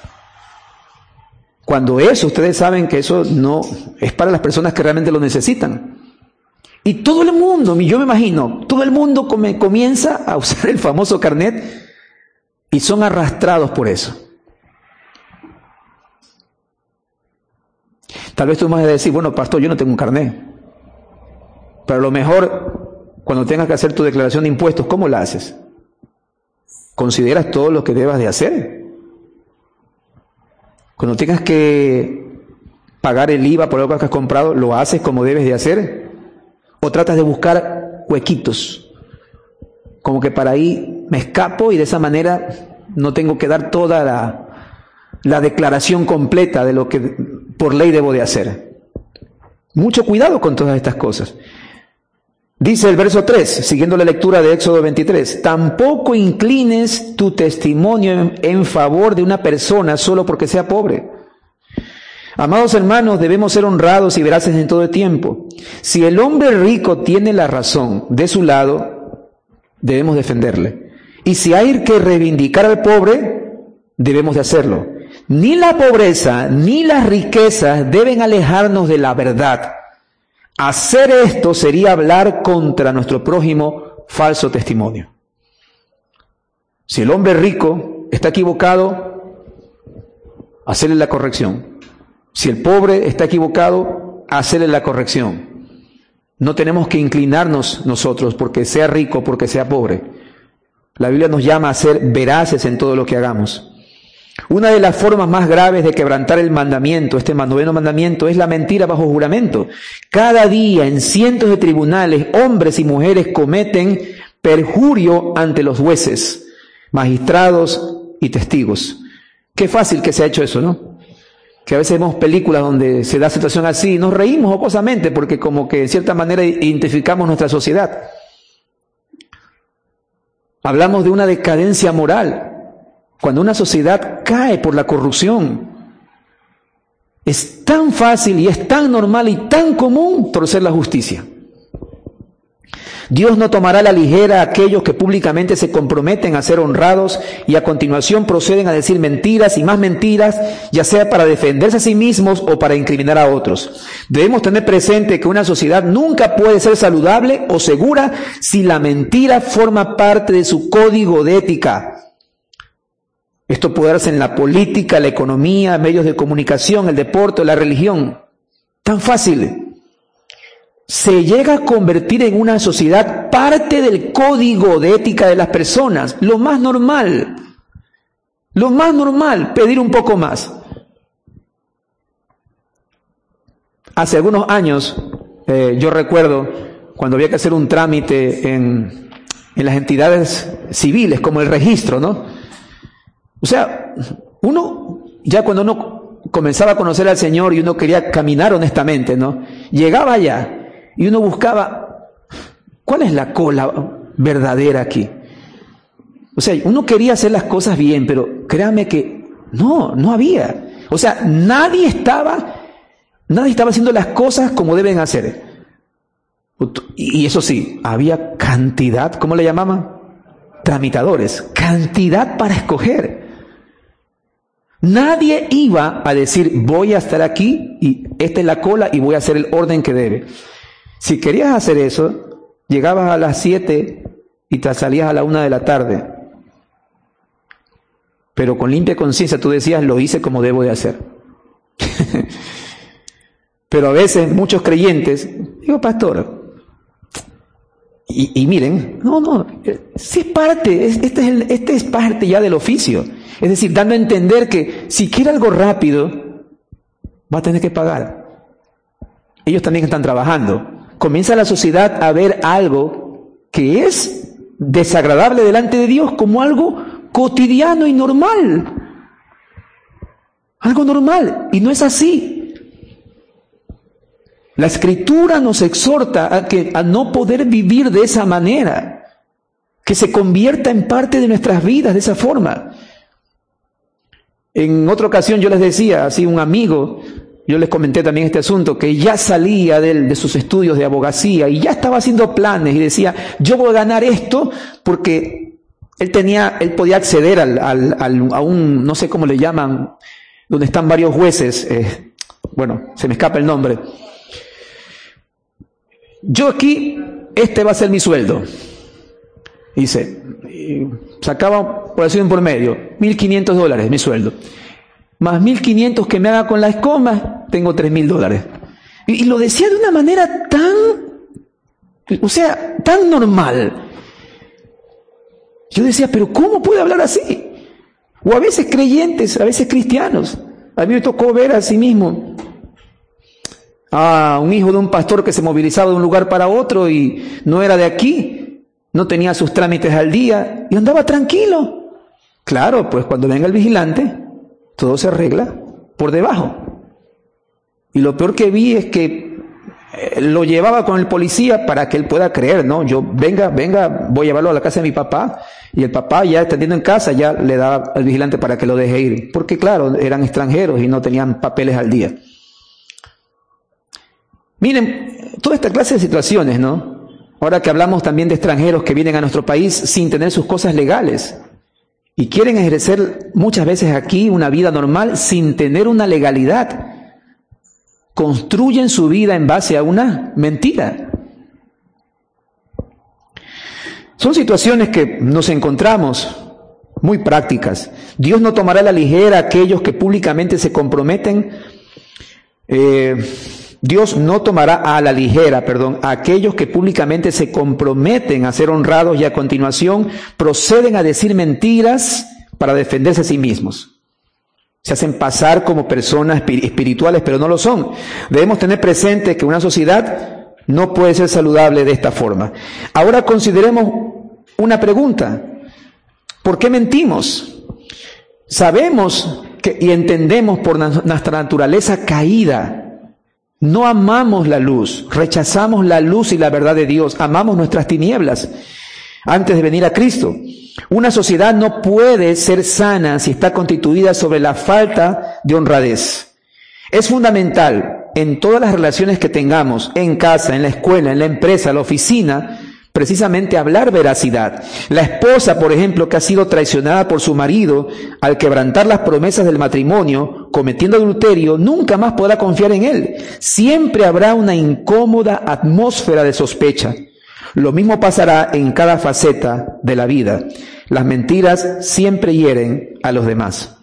Cuando eso, ustedes saben que eso no es para las personas que realmente lo necesitan. Y todo el mundo, yo me imagino, todo el mundo comienza a usar el famoso carnet y son arrastrados por eso. Tal vez tú me vas a decir, bueno, pastor, yo no tengo un carnet. Pero a lo mejor, cuando tengas que hacer tu declaración de impuestos, ¿cómo la haces? ¿Consideras todo lo que debas de hacer? Cuando tengas que pagar el IVA por algo que has comprado, ¿lo haces como debes de hacer? ¿O tratas de buscar huequitos? Como que para ahí me escapo y de esa manera no tengo que dar toda la declaración completa de lo que por ley debo de hacer. Mucho cuidado con todas estas cosas. Dice el verso 3, siguiendo la lectura de Éxodo 23, tampoco inclines tu testimonio en favor de una persona solo porque sea pobre. Amados hermanos, debemos ser honrados y veraces en todo el tiempo. Si el hombre rico tiene la razón de su lado, debemos defenderle. Y si hay que reivindicar al pobre, debemos de hacerlo. Ni la pobreza ni las riquezas deben alejarnos de la verdad. Hacer esto sería hablar contra nuestro prójimo falso testimonio. Si el hombre rico está equivocado, hacerle la corrección. Si el pobre está equivocado, hacerle la corrección. No tenemos que inclinarnos nosotros porque sea rico, porque sea pobre. La Biblia nos llama a ser veraces en todo lo que hagamos. Una de las formas más graves de quebrantar el mandamiento, este noveno mandamiento, es la mentira bajo juramento. Cada día en cientos de tribunales, hombres y mujeres cometen perjurio ante los jueces, magistrados y testigos. Qué fácil que se ha hecho eso, ¿no? Que a veces vemos películas donde se da situación así y nos reímos jocosamente porque como que en cierta manera identificamos nuestra sociedad. Hablamos de una decadencia moral. Cuando una sociedad cae por la corrupción, es tan fácil y es tan normal y tan común torcer la justicia. Dios no tomará a la ligera a aquellos que públicamente se comprometen a ser honrados y a continuación proceden a decir mentiras y más mentiras, ya sea para defenderse a sí mismos o para incriminar a otros. Debemos tener presente que una sociedad nunca puede ser saludable o segura si la mentira forma parte de su código de ética. Esto puede darse en la política, la economía, medios de comunicación, el deporte, la religión. Tan fácil. Se llega a convertir en una sociedad parte del código de ética de las personas. Lo más normal, pedir un poco más. Hace algunos años, yo recuerdo cuando había que hacer un trámite en las entidades civiles, como el registro, ¿no? O sea, ya cuando uno comenzaba a conocer al Señor y uno quería caminar honestamente, ¿no? Llegaba allá y uno buscaba, ¿cuál es la cola verdadera aquí? O sea, uno quería hacer las cosas bien, pero créame que no había. O sea, nadie estaba haciendo las cosas como deben hacer. Y eso sí, había cantidad, ¿cómo le llamaban? Tramitadores, cantidad para escoger. Nadie iba a decir, voy a estar aquí y esta es la cola y voy a hacer el orden que debe. Si querías hacer eso, llegabas a las 7 y te salías a la 1 de la tarde. Pero con limpia conciencia tú decías, lo hice como debo de hacer. Pero a veces muchos creyentes, digo, pastor, y miren, no, si es parte, este es parte ya del oficio. Es decir, dando a entender que si quiere algo rápido, va a tener que pagar. Ellos también están trabajando. Comienza la sociedad a ver algo que es desagradable delante de Dios como algo cotidiano y normal. Algo normal, y no es así. La Escritura nos exhorta a no poder vivir de esa manera, que se convierta en parte de nuestras vidas de esa forma. En otra ocasión yo les decía, así un amigo, yo les comenté también este asunto, que ya salía de sus estudios de abogacía y ya estaba haciendo planes y decía, yo voy a ganar esto porque él podía acceder a un, no sé cómo le llaman, donde están varios jueces, bueno, se me escapa el nombre. Yo aquí, este va a ser mi sueldo. Dice, sacaba por decir un por medio, $1,500 mi sueldo. Más 1,500 que me haga con las comas, tengo $3,000. Y lo decía de una manera tan normal. Yo decía, pero ¿cómo puede hablar así? O a veces creyentes, a veces cristianos. A mí me tocó ver a sí mismo a un hijo de un pastor que se movilizaba de un lugar para otro y no era de aquí, no tenía sus trámites al día y andaba tranquilo. Claro, pues cuando venga el vigilante, todo se arregla por debajo. Y lo peor que vi es que lo llevaba con el policía para que él pueda creer, ¿no? Yo, venga, voy a llevarlo a la casa de mi papá. Y el papá, ya atendiendo en casa, ya le daba al vigilante para que lo deje ir. Porque claro, eran extranjeros y no tenían papeles al día. Miren, toda esta clase de situaciones, ¿no? Ahora que hablamos también de extranjeros que vienen a nuestro país sin tener sus cosas legales y quieren ejercer muchas veces aquí una vida normal sin tener una legalidad. Construyen su vida en base a una mentira. Son situaciones que nos encontramos muy prácticas. Dios no tomará a la ligera a aquellos que públicamente se comprometen. Dios no tomará a la ligera, a aquellos que públicamente se comprometen a ser honrados y a continuación proceden a decir mentiras para defenderse a sí mismos. Se hacen pasar como personas espirituales, pero no lo son. Debemos tener presente que una sociedad no puede ser saludable de esta forma. Ahora consideremos una pregunta. ¿Por qué mentimos? Sabemos y entendemos por nuestra naturaleza caída. No amamos la luz, rechazamos la luz y la verdad de Dios, amamos nuestras tinieblas antes de venir a Cristo. Una sociedad no puede ser sana si está constituida sobre la falta de honradez. Es fundamental en todas las relaciones que tengamos, en casa, en la escuela, en la empresa, en la oficina, precisamente hablar veracidad. La esposa, por ejemplo, que ha sido traicionada por su marido al quebrantar las promesas del matrimonio, cometiendo adulterio, nunca más podrá confiar en él. Siempre habrá una incómoda atmósfera de sospecha. Lo mismo pasará en cada faceta de la vida. Las mentiras siempre hieren a los demás.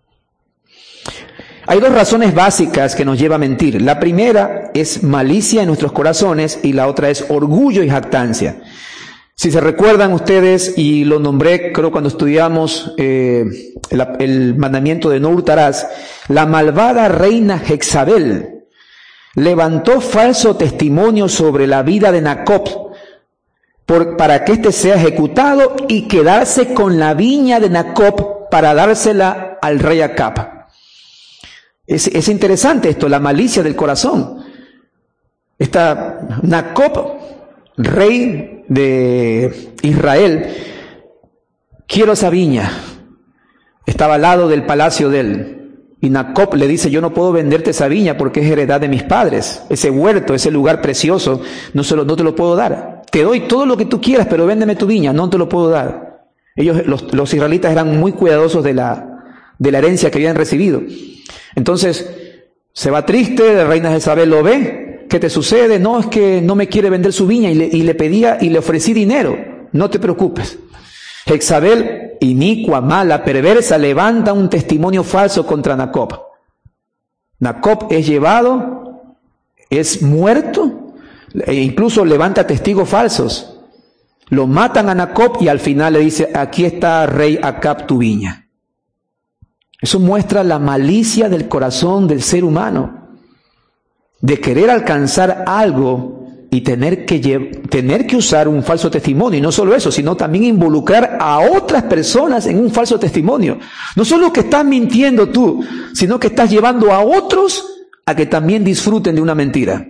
Hay dos razones básicas que nos lleva a mentir. La primera es malicia en nuestros corazones y la otra es orgullo y jactancia. Si se recuerdan ustedes, y lo nombré creo cuando estudiamos el mandamiento de no hurtarás, la malvada reina Jezabel levantó falso testimonio sobre la vida de Nacob para que éste sea ejecutado y quedarse con la viña de Nacob para dársela al rey Acab. Es interesante esto, la malicia del corazón. Está Nacob, rey de Israel, quiero esa viña. Estaba al lado del palacio de él. Y Nacob le dice, yo no puedo venderte esa viña porque es heredad de mis padres. Ese huerto, ese lugar precioso, no te lo puedo dar. Te doy todo lo que tú quieras, pero véndeme tu viña, no te lo puedo dar. Ellos, los israelitas, eran muy cuidadosos de la herencia que habían recibido. Entonces, Se va triste, la reina Jezabel lo ve. ¿Qué te sucede? No, es que no me quiere vender su viña y le ofrecí dinero. No te preocupes. Jezabel, inicua, mala, perversa, levanta un testimonio falso contra Nacob. Nacob es llevado, es muerto, e incluso levanta testigos falsos. Lo matan a Nacob y al final le dice, aquí está, rey Acab, tu viña. Eso muestra la malicia del corazón del ser humano, de querer alcanzar algo y tener que usar un falso testimonio. Y no solo eso, sino también involucrar a otras personas en un falso testimonio. No solo que estás mintiendo tú, sino que estás llevando a otros a que también disfruten de una mentira.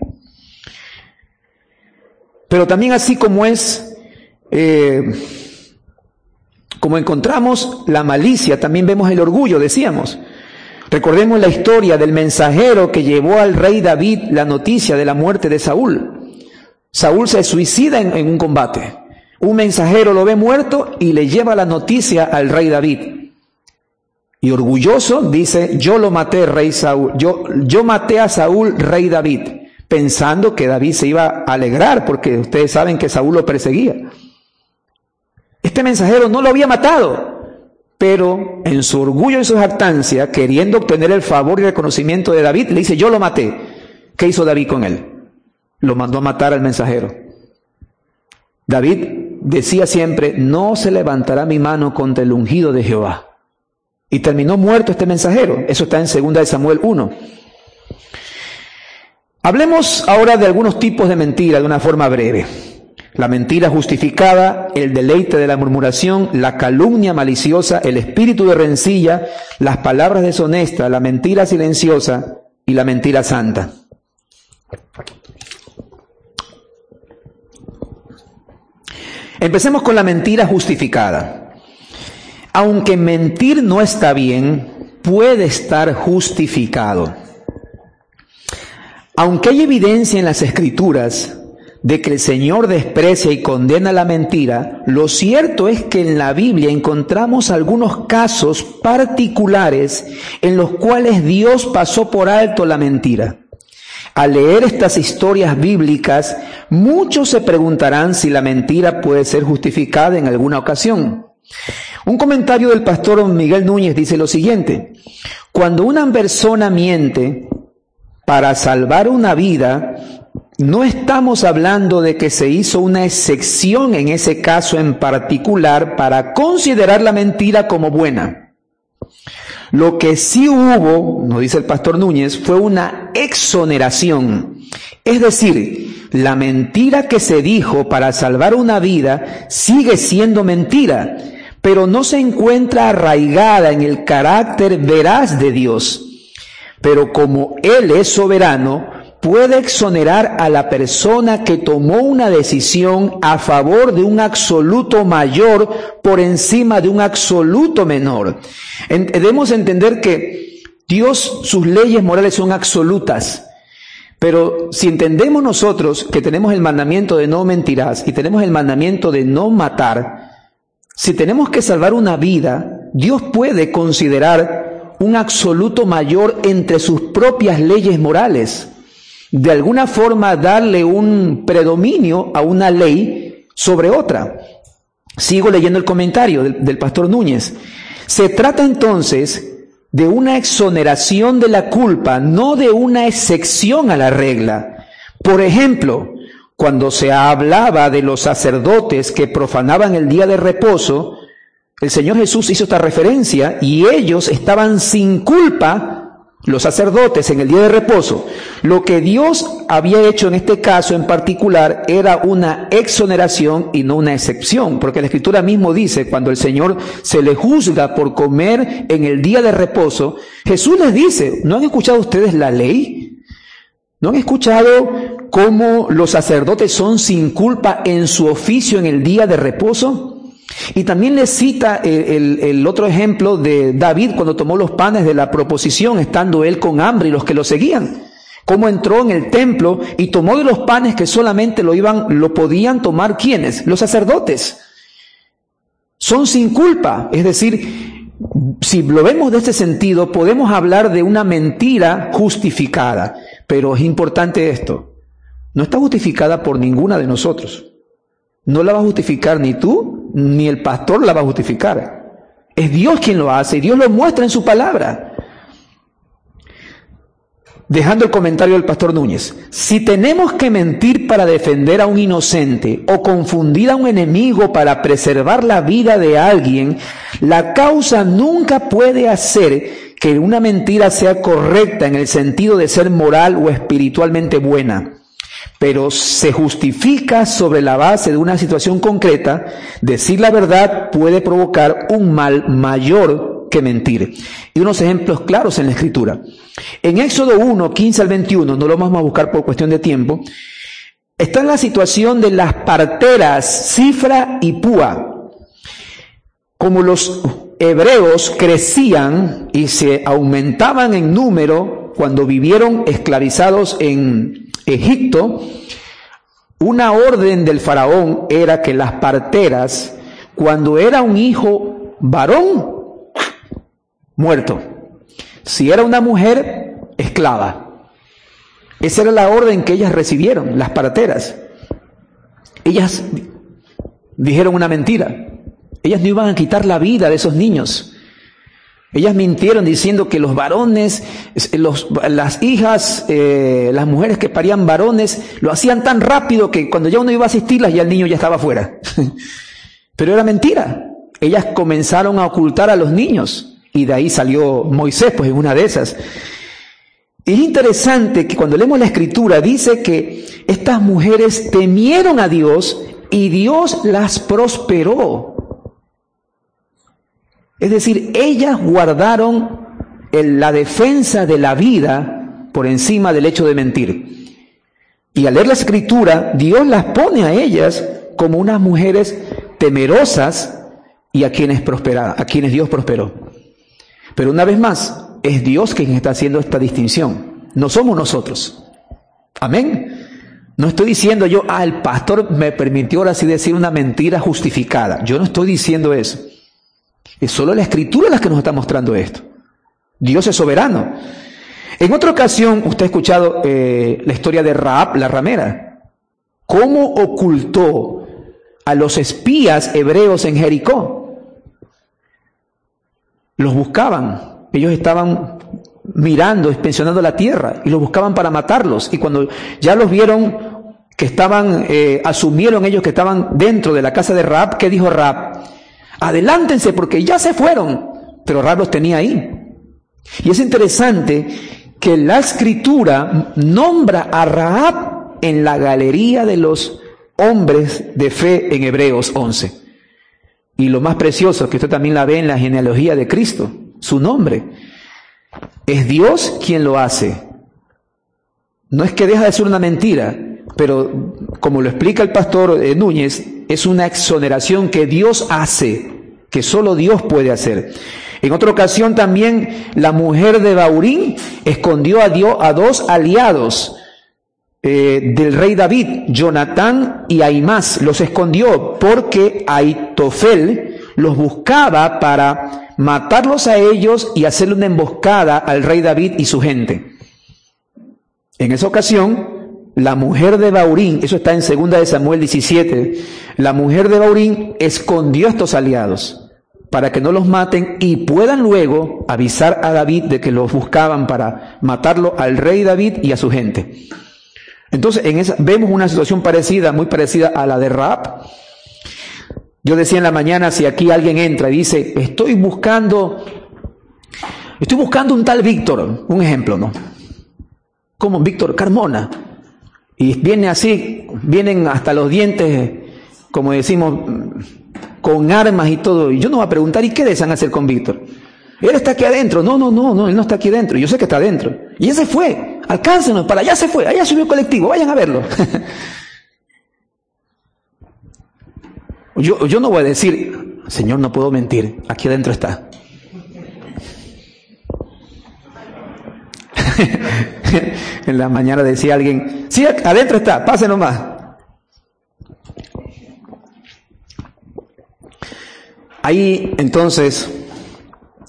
Pero también así como como encontramos la malicia, también vemos el orgullo, decíamos. Recordemos la historia del mensajero que llevó al rey David la noticia de la muerte de Saúl. Saúl se suicida en un combate. Un mensajero lo ve muerto y le lleva la noticia al rey David. Y orgulloso dice, yo lo maté, rey Saúl. Yo maté a Saúl, rey David, pensando que David se iba a alegrar porque ustedes saben que Saúl lo perseguía. Este mensajero no lo había matado, pero en su orgullo y su jactancia, queriendo obtener el favor y reconocimiento de David, le dice, yo lo maté. ¿Qué hizo David con él? Lo mandó a matar al mensajero. David decía siempre, no se levantará mi mano contra el ungido de Jehová. Y terminó muerto este mensajero. Eso está en 2 Samuel 1. Hablemos ahora de algunos tipos de mentira de una forma breve. La mentira justificada, el deleite de la murmuración, la calumnia maliciosa, el espíritu de rencilla, las palabras deshonestas, la mentira silenciosa y la mentira santa. Empecemos con la mentira justificada. Aunque mentir no está bien, puede estar justificado. Aunque hay evidencia en las Escrituras de que el Señor desprecia y condena la mentira, lo cierto es que en la Biblia encontramos algunos casos particulares en los cuales Dios pasó por alto la mentira. Al leer estas historias bíblicas, muchos se preguntarán si la mentira puede ser justificada en alguna ocasión. Un comentario del pastor Miguel Núñez dice lo siguiente: cuando una persona miente para salvar una vida, no estamos hablando de que se hizo una excepción en ese caso en particular para considerar la mentira como buena. Lo que sí hubo, nos dice el pastor Núñez, fue una exoneración. Es decir, la mentira que se dijo para salvar una vida sigue siendo mentira, pero no se encuentra arraigada en el carácter veraz de Dios. Pero como Él es soberano, puede exonerar a la persona que tomó una decisión a favor de un absoluto mayor por encima de un absoluto menor. Debemos entender que Dios, sus leyes morales son absolutas. Pero si entendemos nosotros que tenemos el mandamiento de no mentirás y tenemos el mandamiento de no matar, si tenemos que salvar una vida, Dios puede considerar un absoluto mayor entre sus propias leyes morales. De alguna forma darle un predominio a una ley sobre otra. Sigo leyendo el comentario del pastor Núñez. Se trata entonces de una exoneración de la culpa, no de una excepción a la regla. Por ejemplo, cuando se hablaba de los sacerdotes que profanaban el día de reposo, el Señor Jesús hizo esta referencia y ellos estaban sin culpa, los sacerdotes, en el día de reposo. Lo que Dios había hecho en este caso en particular era una exoneración y no una excepción, porque la Escritura mismo dice, cuando el Señor se le juzga por comer en el día de reposo, Jesús les dice, ¿no han escuchado ustedes la ley? ¿No han escuchado cómo los sacerdotes son sin culpa en su oficio en el día de reposo? Y también les cita el otro ejemplo de David cuando tomó los panes de la proposición, estando él con hambre y los que lo seguían. Cómo entró en el templo y tomó de los panes que solamente lo podían tomar ¿quiénes? Los sacerdotes. Son sin culpa, es decir, si lo vemos de este sentido, podemos hablar de una mentira justificada. Pero es importante esto. No está justificada por ninguna de nosotros. No la va a justificar ni tú, ni el pastor la va a justificar. Es Dios quien lo hace y Dios lo muestra en su palabra. Dejando el comentario del pastor Núñez. Si tenemos que mentir para defender a un inocente o confundir a un enemigo para preservar la vida de alguien, la causa nunca puede hacer que una mentira sea correcta en el sentido de ser moral o espiritualmente buena, pero se justifica sobre la base de una situación concreta. Decir la verdad puede provocar un mal mayor que mentir. Y unos ejemplos claros en la Escritura. En Éxodo 1, 15 al 21, no lo vamos a buscar por cuestión de tiempo, está la situación de las parteras Cifra y Púa. Como los hebreos crecían y se aumentaban en número cuando vivieron esclavizados en Egipto, una orden del faraón era que las parteras, cuando era un hijo varón, muerto. Si era una mujer, esclava. Esa era la orden que ellas recibieron, las parteras. Ellas dijeron una mentira. Ellas no iban a quitar la vida de esos niños. Ellas mintieron diciendo que los varones, las hijas, las mujeres que parían varones, lo hacían tan rápido que cuando ya uno iba a asistirlas, ya el niño ya estaba afuera. Pero era mentira. Ellas comenzaron a ocultar a los niños. Y de ahí salió Moisés, pues en una de esas. Es interesante que cuando leemos la Escritura dice que estas mujeres temieron a Dios y Dios las prosperó. Es decir, ellas guardaron la defensa de la vida por encima del hecho de mentir. Y al leer la Escritura, Dios las pone a ellas como unas mujeres temerosas y a quienes Dios prosperó. Pero una vez más, es Dios quien está haciendo esta distinción. No somos nosotros. Amén. No estoy diciendo yo, el pastor me permitió ahora sí decir una mentira justificada. Yo no estoy diciendo eso. Es solo la Escritura la que nos está mostrando esto. Dios es soberano. En otra ocasión, usted ha escuchado la historia de Rahab, la ramera. ¿Cómo ocultó a los espías hebreos en Jericó? Los buscaban, ellos estaban mirando, inspeccionando la tierra y los buscaban para matarlos. Y cuando ya los vieron que estaban, asumieron ellos que estaban dentro de la casa de Rahab, ¿qué dijo Rahab? Adelántense porque ya se fueron. Pero Rahab los tenía ahí. Y es interesante que la Escritura nombra a Rahab en la galería de los hombres de fe en Hebreos 11. Y lo más precioso, que usted también la ve en la genealogía de Cristo, su nombre. Es Dios quien lo hace. No es que deja de ser una mentira, pero como lo explica el pastor Núñez, es una exoneración que Dios hace, que solo Dios puede hacer. En otra ocasión también la mujer de Baurín escondió a dos aliados del rey David, Jonatán y Ahimás, los escondió porque Aitofel los buscaba para matarlos a ellos y hacerle una emboscada al rey David y su gente. En esa ocasión, la mujer de Baurín, eso está en 2 de Samuel 17, la mujer de Baurín escondió a estos aliados para que no los maten y puedan luego avisar a David de que los buscaban para matarlo al rey David y a su gente. Entonces, vemos una situación parecida, muy parecida a la de Rahab. Yo decía en la mañana, si aquí alguien entra y dice, estoy buscando un tal Víctor, un ejemplo, ¿no? Como Víctor Carmona. Y vienen hasta los dientes, como decimos, con armas y todo. Y yo no voy a preguntar, ¿y qué desean hacer con Víctor? Él está aquí adentro. No, él no está aquí adentro. Yo sé que está adentro. Y ese fue. Alcáncenos, para allá se fue. Allá subió el colectivo. Vayan a verlo. Yo no voy a decir, Señor, no puedo mentir. Aquí adentro está. En la mañana decía alguien, sí, adentro está, pase nomás. Ahí entonces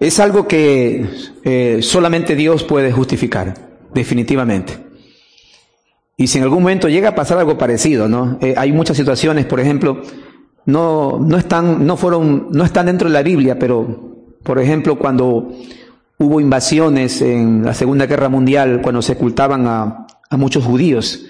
es algo que solamente Dios puede justificar, definitivamente. Y si en algún momento llega a pasar algo parecido, ¿no? Hay muchas situaciones, por ejemplo, no están dentro de la Biblia, pero, por ejemplo, cuando hubo invasiones en la Segunda Guerra Mundial, cuando se ocultaban a muchos judíos,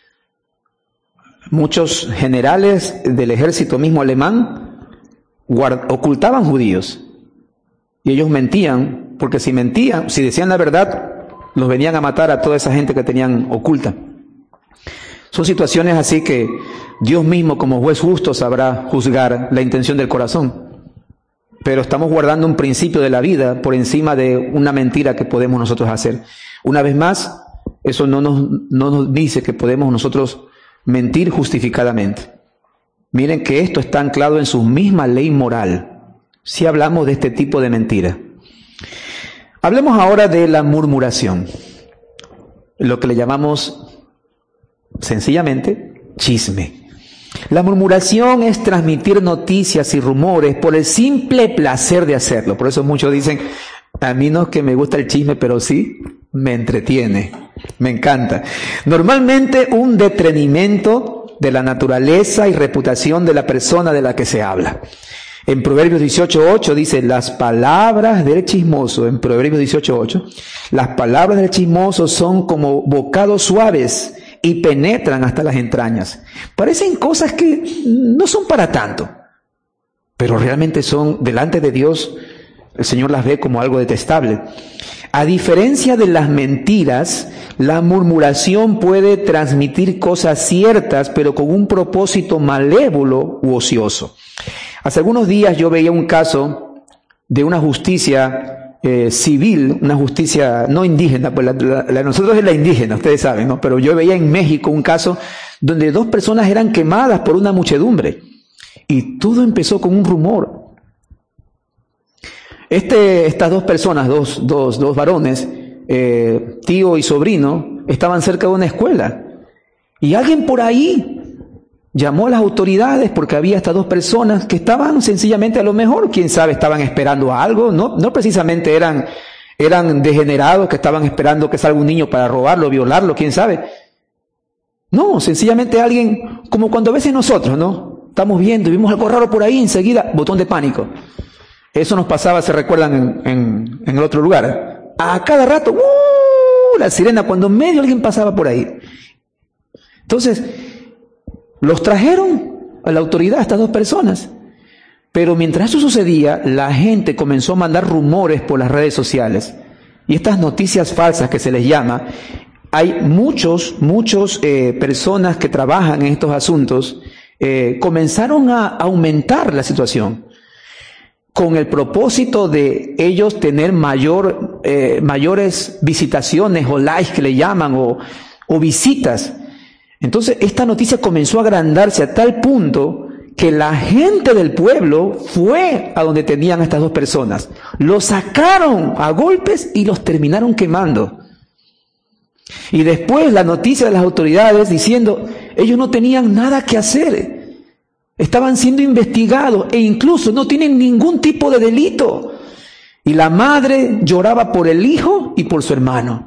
muchos generales del ejército mismo alemán ocultaban judíos. Y ellos mentían, porque si decían la verdad, los venían a matar a toda esa gente que tenían oculta. Son situaciones así que Dios mismo, como juez justo, sabrá juzgar la intención del corazón. Pero estamos guardando un principio de la vida por encima de una mentira que podemos nosotros hacer. Una vez más, eso no nos dice que podemos nosotros mentir justificadamente. Miren que esto está anclado en su misma ley moral, si hablamos de este tipo de mentira. Hablemos ahora de la murmuración, lo que le llamamos sencillamente chisme. La murmuración es transmitir noticias y rumores por el simple placer de hacerlo. Por eso muchos dicen, a mí no es que me gusta el chisme, pero sí me entretiene, me encanta. Normalmente un detrimento de la naturaleza y reputación de la persona de la que se habla. En Proverbios 18:8 dice, las palabras del chismoso, en Proverbios 18:8, las palabras del chismoso son como bocados suaves y penetran hasta las entrañas. Parecen cosas que no son para tanto, pero realmente son, delante de Dios, el Señor las ve como algo detestable. A diferencia de las mentiras, la murmuración puede transmitir cosas ciertas, pero con un propósito malévolo u ocioso. Hace algunos días yo veía un caso de una justicia civil, una justicia no indígena, pues la de nosotros es la indígena, ustedes saben, ¿no? Pero yo veía en México un caso donde 2 personas eran quemadas por una muchedumbre. Y todo empezó con un rumor. Estas 2 personas, dos varones, tío y sobrino, estaban cerca de una escuela. Y alguien por ahí llamó a las autoridades porque había estas 2 personas que estaban sencillamente, a lo mejor, quién sabe, estaban esperando algo, no precisamente eran degenerados que estaban esperando que salga un niño para robarlo, violarlo, quién sabe. No, sencillamente alguien, como cuando a veces nosotros, ¿no? Estamos viendo y vimos algo raro por ahí, enseguida, botón de pánico. Eso nos pasaba, se recuerdan, en el otro lugar. A cada rato, la sirena, cuando medio alguien pasaba por ahí. Entonces, los trajeron a la autoridad, estas 2 personas. Pero mientras eso sucedía, la gente comenzó a mandar rumores por las redes sociales. Y estas noticias falsas que se les llama, hay muchos personas que trabajan en estos asuntos, comenzaron a aumentar la situación con el propósito de ellos tener mayores visitaciones o likes que le llaman o visitas. Entonces esta noticia comenzó a agrandarse a tal punto que la gente del pueblo fue a donde tenían a estas 2 personas. Los sacaron a golpes y los terminaron quemando. Y después la noticia de las autoridades diciendo, ellos no tenían nada que hacer. Estaban siendo investigados e incluso no tienen ningún tipo de delito. Y la madre lloraba por el hijo y por su hermano.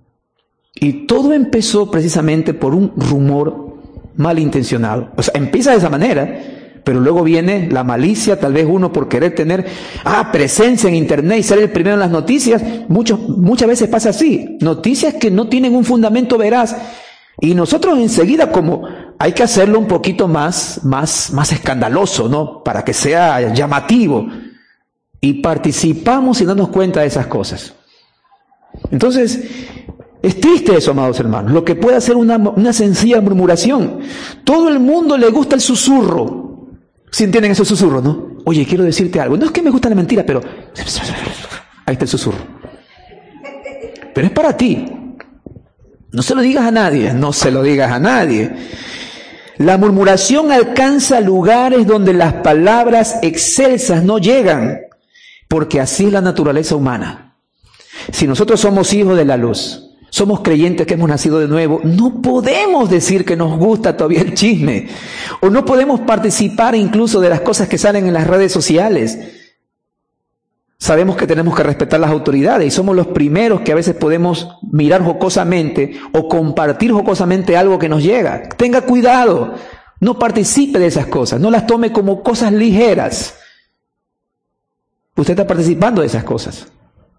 Y todo empezó precisamente por un rumor malintencionado. O sea, empieza de esa manera, pero luego viene la malicia, tal vez uno por querer tener presencia en internet y ser el primero en las noticias. Muchas veces pasa así, noticias que no tienen un fundamento veraz. Y nosotros enseguida, como hay que hacerlo un poquito más escandaloso, ¿no? Para que sea llamativo. Y participamos sin darnos cuenta de esas cosas. Entonces, es triste eso, amados hermanos, lo que puede hacer una sencilla murmuración. Todo el mundo le gusta el susurro. ¿Sí entienden esos susurros, no? Oye, quiero decirte algo. No es que me gusta la mentira, pero ahí está el susurro. Pero es para ti. No se lo digas a nadie, no se lo digas a nadie. La murmuración alcanza lugares donde las palabras excelsas no llegan, porque así es la naturaleza humana. Si nosotros somos hijos de la luz, somos creyentes que hemos nacido de nuevo, no podemos decir que nos gusta todavía el chisme, o no podemos participar incluso de las cosas que salen en las redes sociales. sabemos que tenemos que respetar las autoridades y somos los primeros que a veces podemos mirar jocosamente o compartir jocosamente algo que nos llega. Tenga cuidado, no participe de esas cosas, no las tome como cosas ligeras. Usted está participando de esas cosas.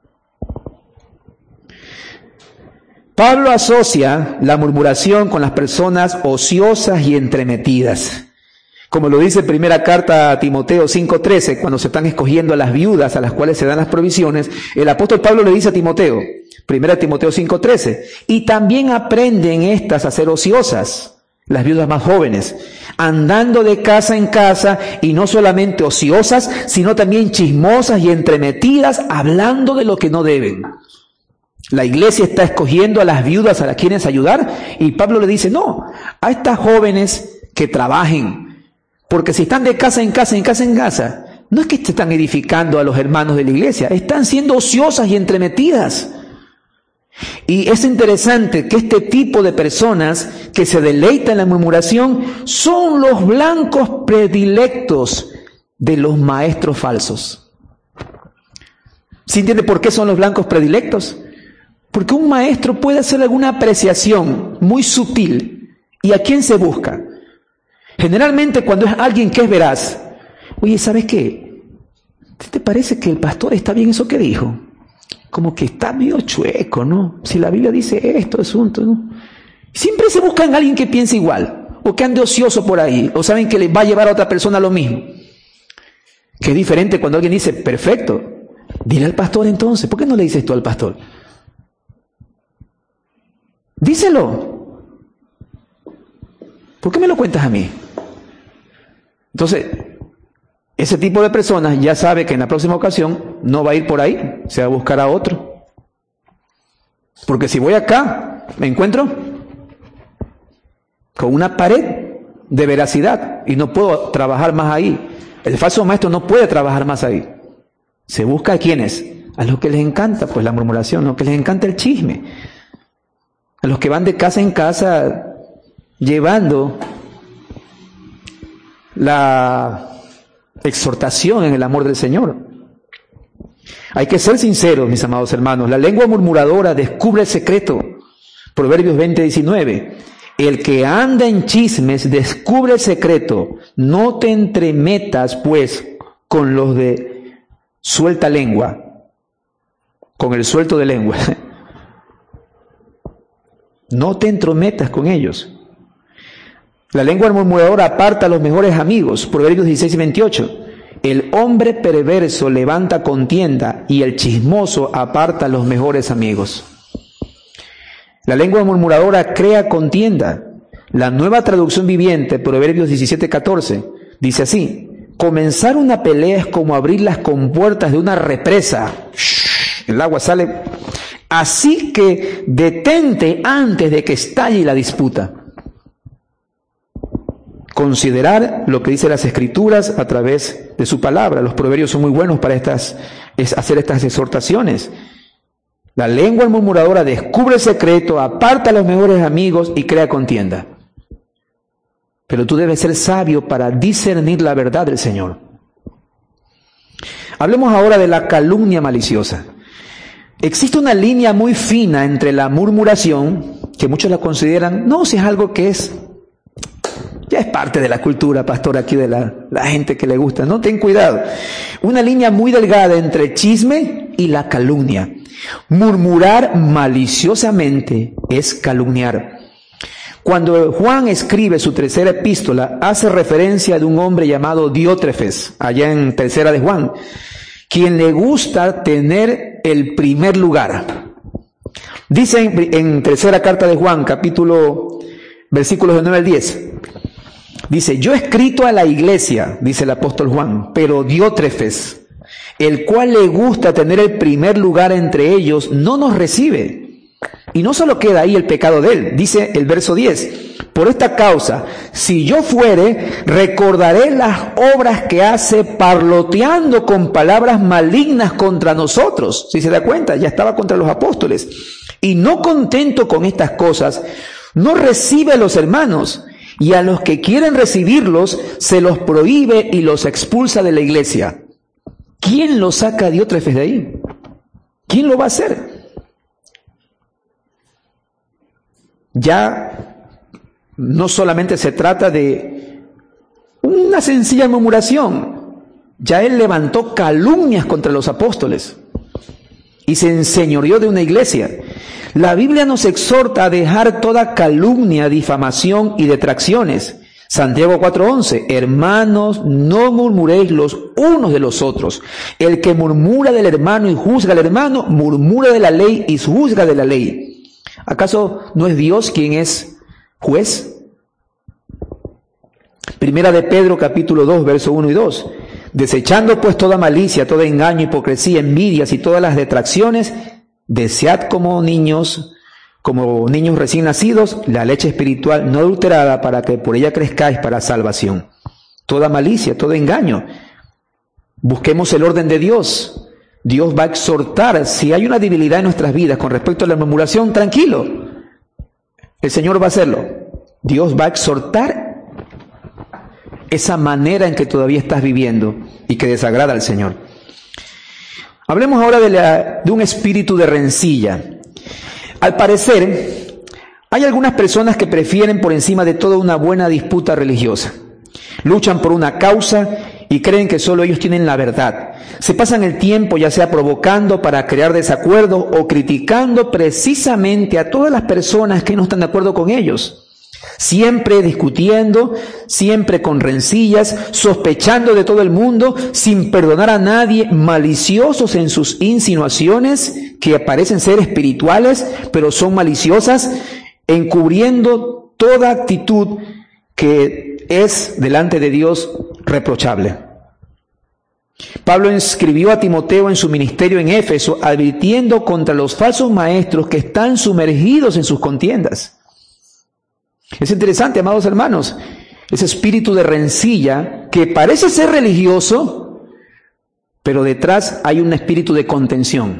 Pablo asocia la murmuración con las personas ociosas y entremetidas. Como lo dice primera carta a Timoteo 5:13, cuando se están escogiendo a las viudas a las cuales se dan las provisiones, el apóstol Pablo le dice a Timoteo, primera Timoteo 5:13, y también aprenden estas a ser ociosas, las viudas más jóvenes, andando de casa en casa y no solamente ociosas, sino también chismosas y entremetidas, hablando de lo que no deben. La iglesia está escogiendo a las viudas a las quienes ayudar y Pablo le dice, no, a estas jóvenes que trabajen, porque si están de casa en casa, no es que te están edificando a los hermanos de la iglesia, están siendo ociosas y entremetidas. Y es interesante que este tipo de personas que se deleitan en la murmuración son los blancos predilectos de los maestros falsos. ¿Sí entiende por qué son los blancos predilectos? Porque un maestro puede hacer alguna apreciación muy sutil. ¿Y a quién se busca? Generalmente cuando es alguien que es veraz, oye, ¿sabes qué? ¿Te parece que el pastor está bien eso que dijo? Como que está medio chueco, ¿no? Si la Biblia dice esto, asunto, ¿no? Siempre se buscan a alguien que piense igual, o que ande ocioso por ahí, o saben que le va a llevar a otra persona lo mismo. Que es diferente cuando alguien dice, perfecto, dile al pastor entonces, ¿por qué no le dices tú al pastor? Díselo. ¿Por qué me lo cuentas a mí? Entonces, ese tipo de personas ya sabe que en la próxima ocasión no va a ir por ahí, se va a buscar a otro. Porque si voy acá, me encuentro con una pared de veracidad y no puedo trabajar más ahí. El falso maestro no puede trabajar más ahí. Se busca a quienes, a los que les encanta pues la murmuración, a los que les encanta el chisme, a los que van de casa en casa llevando la exhortación en el amor del Señor. Hay que ser sinceros, mis amados hermanos. La lengua murmuradora descubre el secreto. Proverbios 20:19. El que anda en chismes descubre el secreto. No te entremetas, pues, con los de suelta lengua. Con el suelto de lengua. No te entrometas con ellos. La lengua murmuradora aparta a los mejores amigos. Proverbios 16:28. El hombre perverso levanta contienda y el chismoso aparta a los mejores amigos. La lengua murmuradora crea contienda. La Nueva Traducción Viviente, Proverbios 17:14, dice así: comenzar una pelea es como abrir las compuertas de una represa. El agua sale. Así que detente antes de que estalle la disputa. Considerar lo que dicen las Escrituras a través de su palabra. Los proverbios son muy buenos para hacer estas exhortaciones. La lengua murmuradora descubre el secreto, aparta a los mejores amigos y crea contienda. Pero tú debes ser sabio para discernir la verdad del Señor. Hablemos ahora de la calumnia maliciosa. Existe una línea muy fina entre la murmuración, que muchos la consideran, no, si es algo que ya es parte de la cultura, pastor, aquí de la gente que le gusta, no, ten cuidado. Una línea muy delgada entre el chisme y la calumnia. Murmurar maliciosamente es calumniar. Cuando Juan escribe su tercera epístola, hace referencia de un hombre llamado Diótrefes, allá en tercera de Juan, quien le gusta tener el primer lugar. Dice en tercera carta de Juan, versículos de 9 al 10, dice: yo he escrito a la iglesia, dice el apóstol Juan, pero Diótrefes, el cual le gusta tener el primer lugar entre ellos, no nos recibe. Y no solo queda ahí el pecado de él, dice el verso 10, por esta causa, si yo fuere, recordaré las obras que hace parloteando con palabras malignas contra nosotros. Si se da cuenta, ya estaba contra los apóstoles. Y no contento con estas cosas, no recibe a los hermanos, y a los que quieren recibirlos, se los prohíbe y los expulsa de la iglesia. ¿quién lo saca Diótrefes de ahí? ¿Quién lo va a hacer? Ya no solamente se trata de una sencilla murmuración, ya él levantó calumnias contra los apóstoles y se enseñoreó de una iglesia. La Biblia nos exhorta a dejar toda calumnia, difamación y detracciones. Santiago 4:11, hermanos, no murmuréis los unos de los otros. El que murmura del hermano y juzga al hermano, murmura de la ley y juzga de la ley. ¿Acaso no es Dios quien es juez? Primera de Pedro capítulo 2, verso 1 y 2. Desechando pues toda malicia, todo engaño, hipocresía, envidias y todas las detracciones, desead como niños recién nacidos, la leche espiritual no adulterada, para que por ella crezcáis para salvación. Toda malicia, todo engaño. Busquemos el orden de Dios. Dios va a exhortar. Si hay una debilidad en nuestras vidas con respecto a la murmuración, tranquilo. El Señor va a hacerlo. Dios va a exhortar esa manera en que todavía estás viviendo y que desagrada al Señor. Hablemos ahora de un espíritu de rencilla. Al parecer, hay algunas personas que prefieren por encima de todo una buena disputa religiosa. Luchan por una causa y creen que solo ellos tienen la verdad. Se pasan el tiempo ya sea provocando para crear desacuerdo o criticando precisamente a todas las personas que no están de acuerdo con ellos. Siempre discutiendo, siempre con rencillas, sospechando de todo el mundo, sin perdonar a nadie, maliciosos en sus insinuaciones, que parecen ser espirituales, pero son maliciosas, encubriendo toda actitud que es delante de Dios reprochable. Pablo escribió a Timoteo en su ministerio en Éfeso, advirtiendo contra los falsos maestros que están sumergidos en sus contiendas. Es interesante, amados hermanos, ese espíritu de rencilla que parece ser religioso, pero detrás hay un espíritu de contención.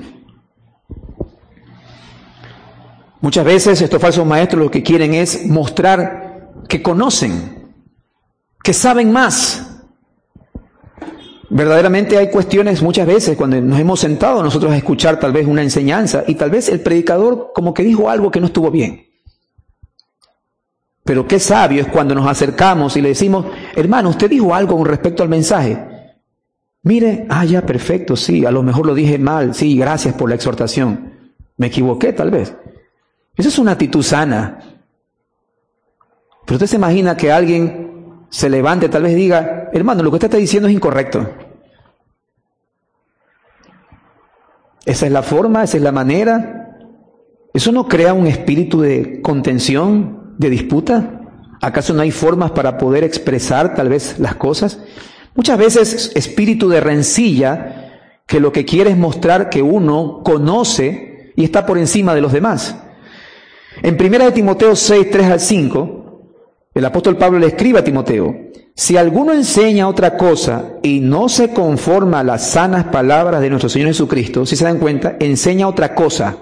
Muchas veces estos falsos maestros lo que quieren es mostrar que conocen, que saben más. Verdaderamente hay cuestiones muchas veces cuando nos hemos sentado nosotros a escuchar tal vez una enseñanza y tal vez el predicador como que dijo algo que no estuvo bien. Pero qué sabio es cuando nos acercamos y le decimos, hermano, usted dijo algo con respecto al mensaje. Mire, ya, perfecto, sí, a lo mejor lo dije mal, sí, gracias por la exhortación. Me equivoqué tal vez. Esa es una actitud sana. Pero usted se imagina que alguien se levante, tal vez diga, hermano, lo que usted está diciendo es incorrecto. Esa es la forma, esa es la manera. ¿Eso no crea un espíritu de contención, de disputa? ¿Acaso no hay formas para poder expresar tal vez las cosas? Muchas veces espíritu de rencilla que lo que quiere es mostrar que uno conoce y está por encima de los demás. En 1 Timoteo 6, 3 al 5, el apóstol Pablo le escribe a Timoteo, si alguno enseña otra cosa y no se conforma a las sanas palabras de nuestro Señor Jesucristo, si se dan cuenta, enseña otra cosa.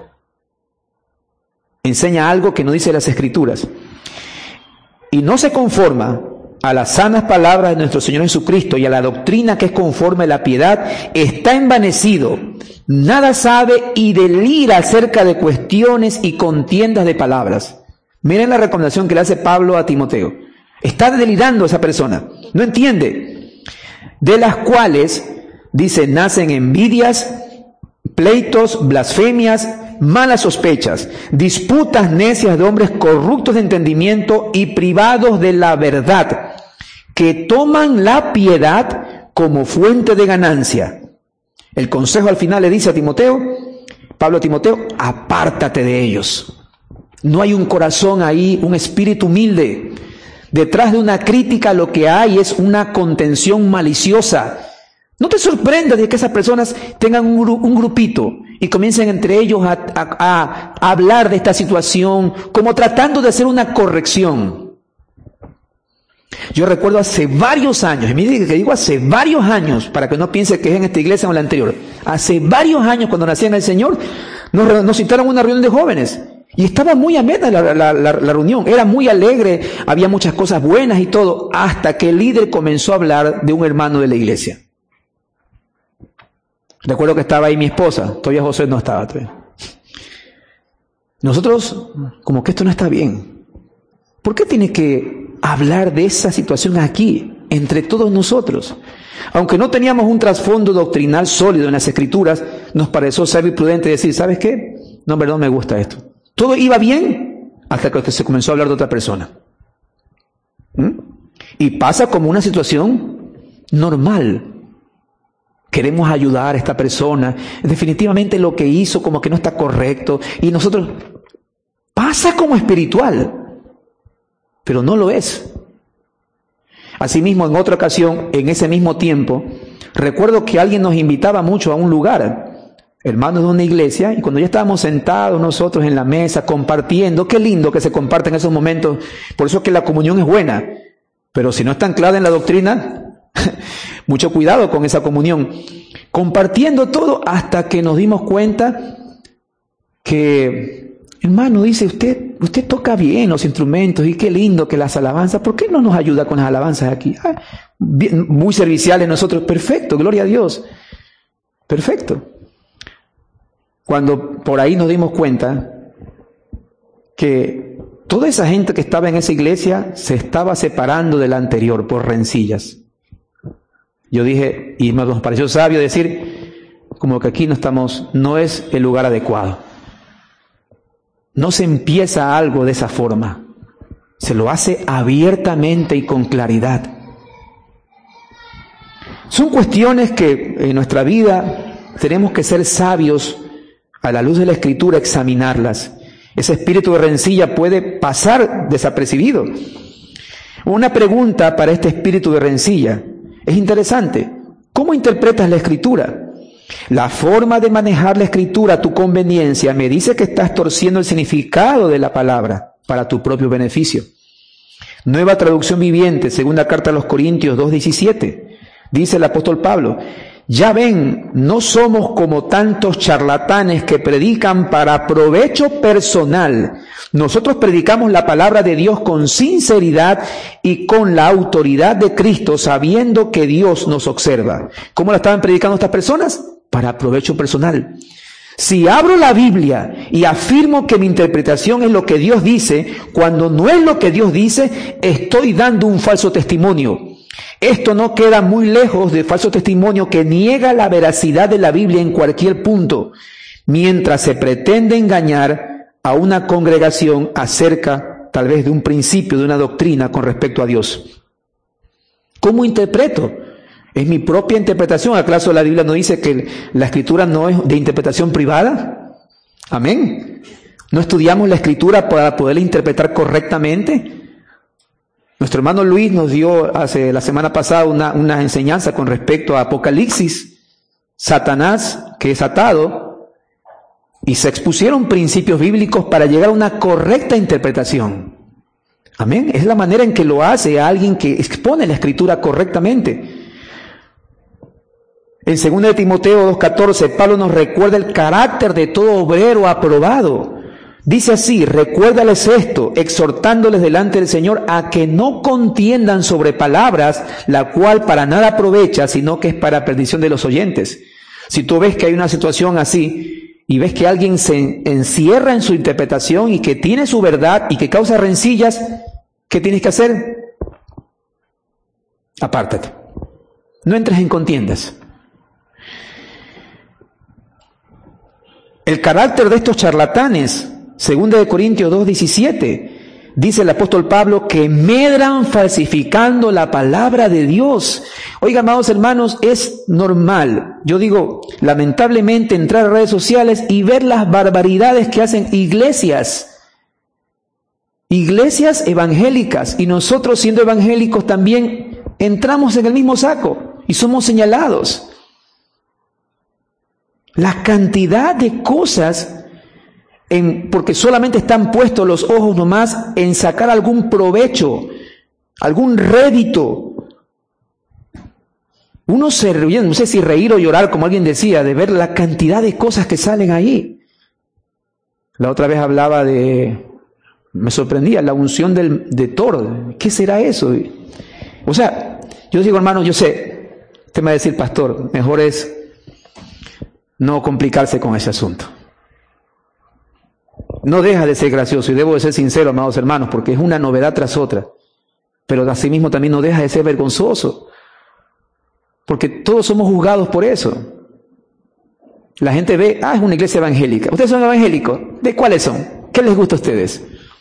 Enseña algo que no dice las Escrituras. Y no se conforma a las sanas palabras de nuestro Señor Jesucristo y a la doctrina que es conforme a la piedad, está envanecido, nada sabe y delira acerca de cuestiones y contiendas de palabras. Miren la recomendación que le hace Pablo a Timoteo. Está delirando esa persona, no entiende. De las cuales, dice, nacen envidias, pleitos, blasfemias, malas sospechas, disputas necias de hombres corruptos de entendimiento y privados de la verdad, que toman la piedad como fuente de ganancia. El consejo al final le dice a Timoteo, Pablo a Timoteo, apártate de ellos. No hay un corazón ahí, un espíritu humilde. Detrás de una crítica lo que hay es una contención maliciosa. No te sorprendas de que esas personas tengan un grupito y comiencen entre ellos a hablar de esta situación como tratando de hacer una corrección. Yo recuerdo hace varios años, y mire que digo hace varios años, para que no piense que es en esta iglesia o en la anterior, hace varios años cuando nací en el Señor, nos citaron a una reunión de jóvenes y estaba muy amena la reunión, era muy alegre, había muchas cosas buenas y todo, hasta que el líder comenzó a hablar de un hermano de la iglesia. Recuerdo que estaba ahí mi esposa, todavía José no estaba todavía. Nosotros, como que esto no está bien. ¿Por qué tiene que hablar de esa situación aquí, entre todos nosotros? Aunque no teníamos un trasfondo doctrinal sólido en las Escrituras, nos pareció sabio y prudente decir, ¿sabes qué? No, perdón, me gusta esto. Todo iba bien hasta que se comenzó a hablar de otra persona. Y pasa como una situación normal. Queremos ayudar a esta persona. Definitivamente lo que hizo como que no está correcto. Y nosotros, pasa como espiritual, pero no lo es. Asimismo, en otra ocasión, en ese mismo tiempo, recuerdo que alguien nos invitaba mucho a un lugar, hermanos de una iglesia, y cuando ya estábamos sentados nosotros en la mesa compartiendo, qué lindo que se comparten esos momentos, por eso es que la comunión es buena, pero si no está anclada en la doctrina, mucho cuidado con esa comunión, compartiendo todo hasta que nos dimos cuenta que, hermano, dice usted toca bien los instrumentos y qué lindo que las alabanzas, ¿por qué no nos ayuda con las alabanzas aquí? Bien, muy serviciales nosotros, perfecto, gloria a Dios, perfecto. Cuando por ahí nos dimos cuenta que toda esa gente que estaba en esa iglesia se estaba separando de la anterior por rencillas. Yo dije, y nos pareció sabio decir, como que aquí no es el lugar adecuado. No se empieza algo de esa forma. Se lo hace abiertamente y con claridad. Son cuestiones que en nuestra vida tenemos que ser sabios a la luz de la Escritura, examinarlas. Ese espíritu de rencilla puede pasar desapercibido. Una pregunta para este espíritu de rencilla. Es interesante. ¿Cómo interpretas la Escritura? La forma de manejar la Escritura a tu conveniencia me dice que estás torciendo el significado de la palabra para tu propio beneficio. Nueva Traducción Viviente, segunda carta a los Corintios 2:17. Dice el apóstol Pablo, ya ven, no somos como tantos charlatanes que predican para provecho personal. Nosotros predicamos la palabra de Dios con sinceridad y con la autoridad de Cristo, sabiendo que Dios nos observa. ¿Cómo la estaban predicando estas personas? Para provecho personal. Si abro la Biblia y afirmo que mi interpretación es lo que Dios dice, cuando no es lo que Dios dice, estoy dando un falso testimonio. Esto no queda muy lejos de falso testimonio que niega la veracidad de la Biblia en cualquier punto, mientras se pretende engañar a una congregación acerca tal vez de un principio, de una doctrina con respecto a Dios. ¿Cómo interpreto? ¿Es mi propia interpretación? ¿Acaso la Biblia no dice que la Escritura no es de interpretación privada? Amén. ¿No estudiamos la Escritura para poderla interpretar correctamente? Nuestro hermano Luis nos dio la semana pasada una enseñanza con respecto a Apocalipsis, Satanás que es atado, y se expusieron principios bíblicos para llegar a una correcta interpretación. Amén. Es la manera en que lo hace alguien que expone la Escritura correctamente. En 2 de Timoteo 2:14, Pablo nos recuerda el carácter de todo obrero aprobado. Dice así, recuérdales esto, exhortándoles delante del Señor a que no contiendan sobre palabras, la cual para nada aprovecha, sino que es para perdición de los oyentes. Si tú ves que hay una situación así, y ves que alguien se encierra en su interpretación y que tiene su verdad y que causa rencillas, ¿qué tienes que hacer? Apártate. No entres en contiendas. El carácter de estos charlatanes, 2 de Corintios 2:17, dice el apóstol Pablo que medran falsificando la palabra de Dios. Oiga, amados hermanos, es normal, yo digo, lamentablemente entrar a redes sociales y ver las barbaridades que hacen iglesias evangélicas, y nosotros siendo evangélicos también entramos en el mismo saco y somos señalados. La cantidad de cosas, porque solamente están puestos los ojos nomás en sacar algún provecho, algún rédito. Uno se ríe, no sé si reír o llorar, como alguien decía, de ver la cantidad de cosas que salen ahí. La otra vez hablaba me sorprendía, la unción de Thor. ¿Qué será eso? Yo digo, hermano, yo sé, usted me va a decir, pastor, mejor es no complicarse con ese asunto. No deja de ser gracioso, y debo de ser sincero, amados hermanos, porque es una novedad tras otra. Pero asimismo también no deja de ser vergonzoso, porque todos somos juzgados por eso. La gente ve, es una iglesia evangélica. ¿Ustedes son evangélicos? ¿De cuáles son? ¿Qué les gusta a ustedes?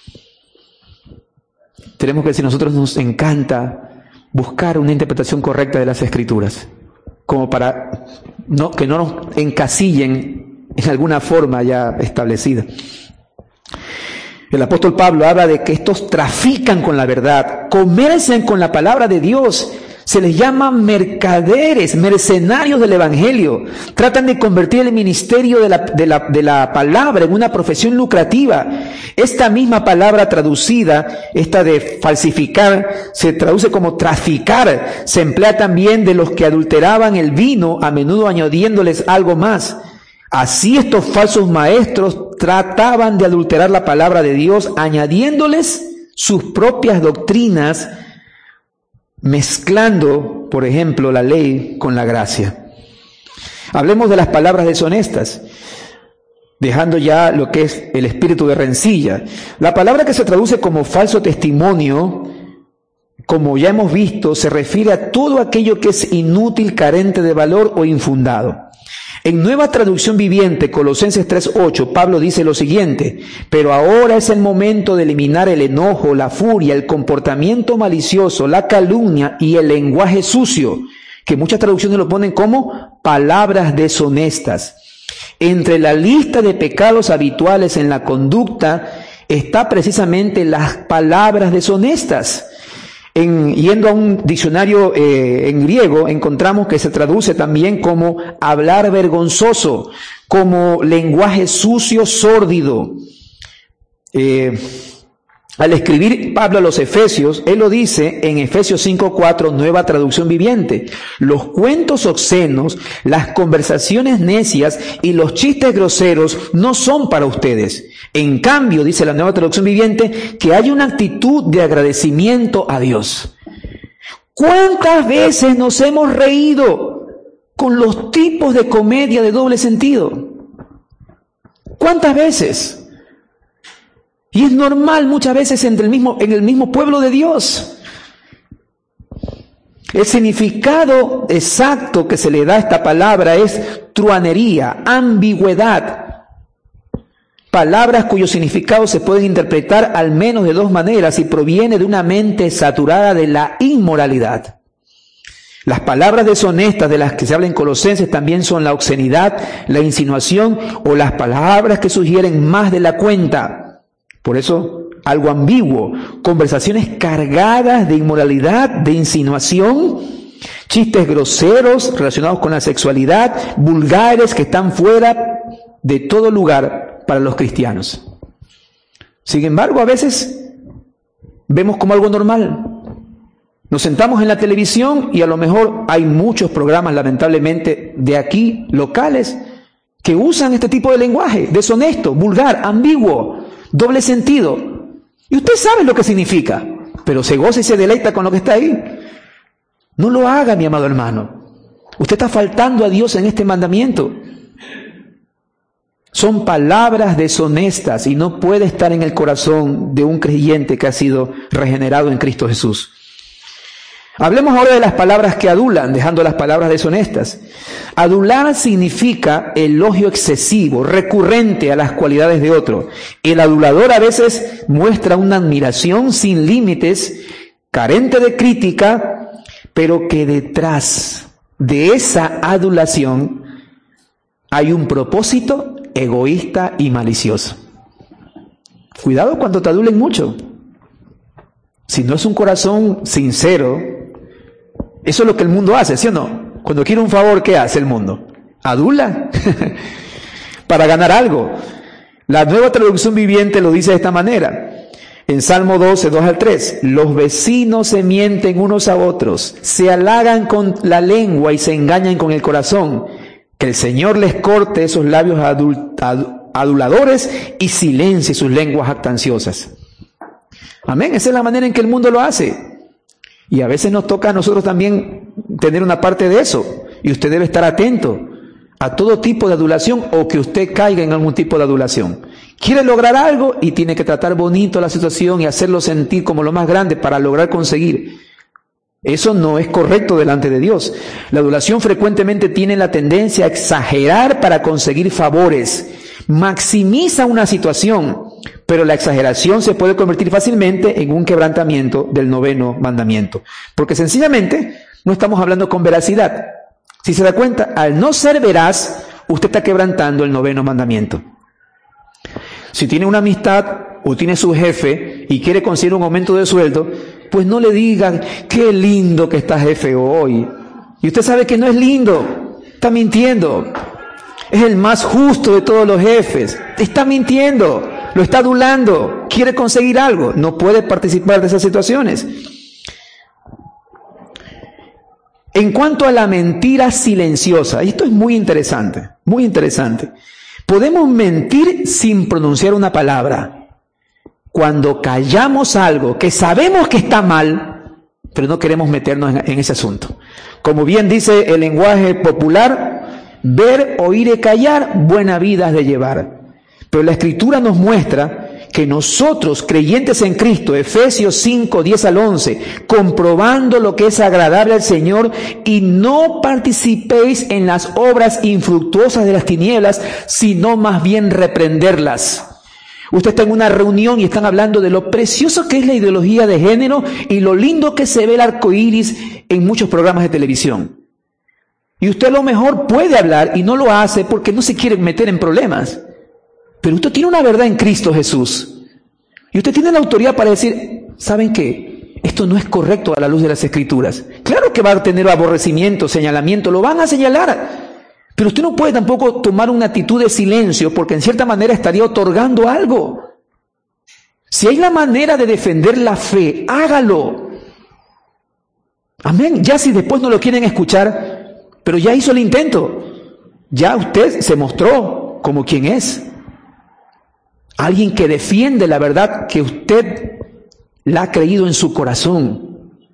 Tenemos que decir, nosotros nos encanta buscar una interpretación correcta de las Escrituras, como para que no nos encasillen en alguna forma ya establecida. El apóstol Pablo habla de que estos trafican con la verdad, comercian con la palabra de Dios. Se les llama mercaderes, mercenarios del evangelio. Tratan de convertir el ministerio de la palabra en una profesión lucrativa. Esta misma palabra traducida, esta de falsificar, se traduce como traficar. Se emplea también de los que adulteraban el vino, a menudo añadiéndoles algo más. Así estos falsos maestros trataban de adulterar la palabra de Dios, añadiéndoles sus propias doctrinas, mezclando, por ejemplo, la ley con la gracia. Hablemos de las palabras deshonestas, dejando ya lo que es el espíritu de rencilla. La palabra que se traduce como falso testimonio, como ya hemos visto, se refiere a todo aquello que es inútil, carente de valor o infundado. En Nueva Traducción Viviente, Colosenses 3:8, Pablo dice lo siguiente: pero ahora es el momento de eliminar el enojo, la furia, el comportamiento malicioso, la calumnia y el lenguaje sucio, que muchas traducciones lo ponen como palabras deshonestas. Entre la lista de pecados habituales en la conducta está precisamente las palabras deshonestas. Yendo a un diccionario en griego, encontramos que se traduce también como hablar vergonzoso, como lenguaje sucio, sórdido. Al escribir Pablo a los Efesios, él lo dice en Efesios 5:4, Nueva Traducción Viviente: los cuentos obscenos, las conversaciones necias y los chistes groseros no son para ustedes. En cambio, dice la Nueva Traducción Viviente, que hay una actitud de agradecimiento a Dios. ¿Cuántas veces nos hemos reído con los tipos de comedia de doble sentido? ¿Cuántas veces? Y es normal muchas veces en el mismo pueblo de Dios. El significado exacto que se le da a esta palabra es truanería, ambigüedad. Palabras cuyo significado se pueden interpretar al menos de dos maneras y proviene de una mente saturada de la inmoralidad. Las palabras deshonestas de las que se habla en Colosenses también son la obscenidad, la insinuación o las palabras que sugieren más de la cuenta. Por eso, algo ambiguo, conversaciones cargadas de inmoralidad, de insinuación, chistes groseros relacionados con la sexualidad, vulgares que están fuera de todo lugar para los cristianos. Sin embargo, a veces vemos como algo normal. Nos sentamos en la televisión y a lo mejor hay muchos programas, lamentablemente, de aquí, locales, que usan este tipo de lenguaje, deshonesto, vulgar, ambiguo, doble sentido. Y usted sabe lo que significa, pero se goza y se deleita con lo que está ahí. No lo haga, mi amado hermano. Usted está faltando a Dios en este mandamiento. Son palabras deshonestas y no puede estar en el corazón de un creyente que ha sido regenerado en Cristo Jesús. Hablemos ahora de las palabras que adulan, dejando las palabras deshonestas. Adular significa elogio excesivo, recurrente a las cualidades de otro. El adulador a veces muestra una admiración sin límites, carente de crítica, pero que detrás de esa adulación hay un propósito egoísta y malicioso. Cuidado cuando te adulen mucho. Si no es un corazón sincero, eso es lo que el mundo hace, ¿sí o no? Cuando quiere un favor, ¿qué hace el mundo? Adula para ganar algo. La Nueva Traducción Viviente lo dice de esta manera. En Salmo 12, 2-3, los vecinos se mienten unos a otros, se halagan con la lengua y se engañan con el corazón. Que el Señor les corte esos labios aduladores y silencie sus lenguas jactanciosas. Amén, esa es la manera en que el mundo lo hace. Y a veces nos toca a nosotros también tener una parte de eso. Y usted debe estar atento a todo tipo de adulación o que usted caiga en algún tipo de adulación. Quiere lograr algo y tiene que tratar bonito la situación y hacerlo sentir como lo más grande para lograr conseguir. Eso no es correcto delante de Dios. La adulación frecuentemente tiene la tendencia a exagerar para conseguir favores. Maximiza una situación, pero la exageración se puede convertir fácilmente en un quebrantamiento del 9º mandamiento. Porque sencillamente no estamos hablando con veracidad. Si se da cuenta, al no ser veraz, usted está quebrantando el 9º mandamiento. Si tiene una amistad o tiene su jefe y quiere conseguir un aumento de sueldo, pues no le digan, qué lindo que está jefe hoy. Y usted sabe que no es lindo, está mintiendo. Es el más justo de todos los jefes, está mintiendo, lo está adulando, quiere conseguir algo, no puede participar de esas situaciones. En cuanto a la mentira silenciosa, y esto es muy interesante, podemos mentir sin pronunciar una palabra. Cuando callamos algo que sabemos que está mal, pero no queremos meternos en ese asunto. Como bien dice el lenguaje popular, ver, oír y callar, buena vida has de llevar. Pero la Escritura nos muestra que nosotros, creyentes en Cristo, Efesios 5, 10 al 11, comprobando lo que es agradable al Señor y no participéis en las obras infructuosas de las tinieblas, sino más bien reprenderlas. Usted está en una reunión y están hablando de lo precioso que es la ideología de género y lo lindo que se ve el arco iris en muchos programas de televisión. Y usted a lo mejor puede hablar y no lo hace porque no se quiere meter en problemas. Pero usted tiene una verdad en Cristo Jesús. Y usted tiene la autoridad para decir, ¿saben qué? Esto no es correcto a la luz de las Escrituras. Claro que va a tener aborrecimiento, señalamiento, lo van a señalar. Pero usted no puede tampoco tomar una actitud de silencio porque en cierta manera estaría otorgando algo. Si hay la manera de defender la fe, hágalo. Amén. Ya si después no lo quieren escuchar, pero ya hizo el intento. Ya usted se mostró como quien es. Alguien que defiende la verdad que usted la ha creído en su corazón.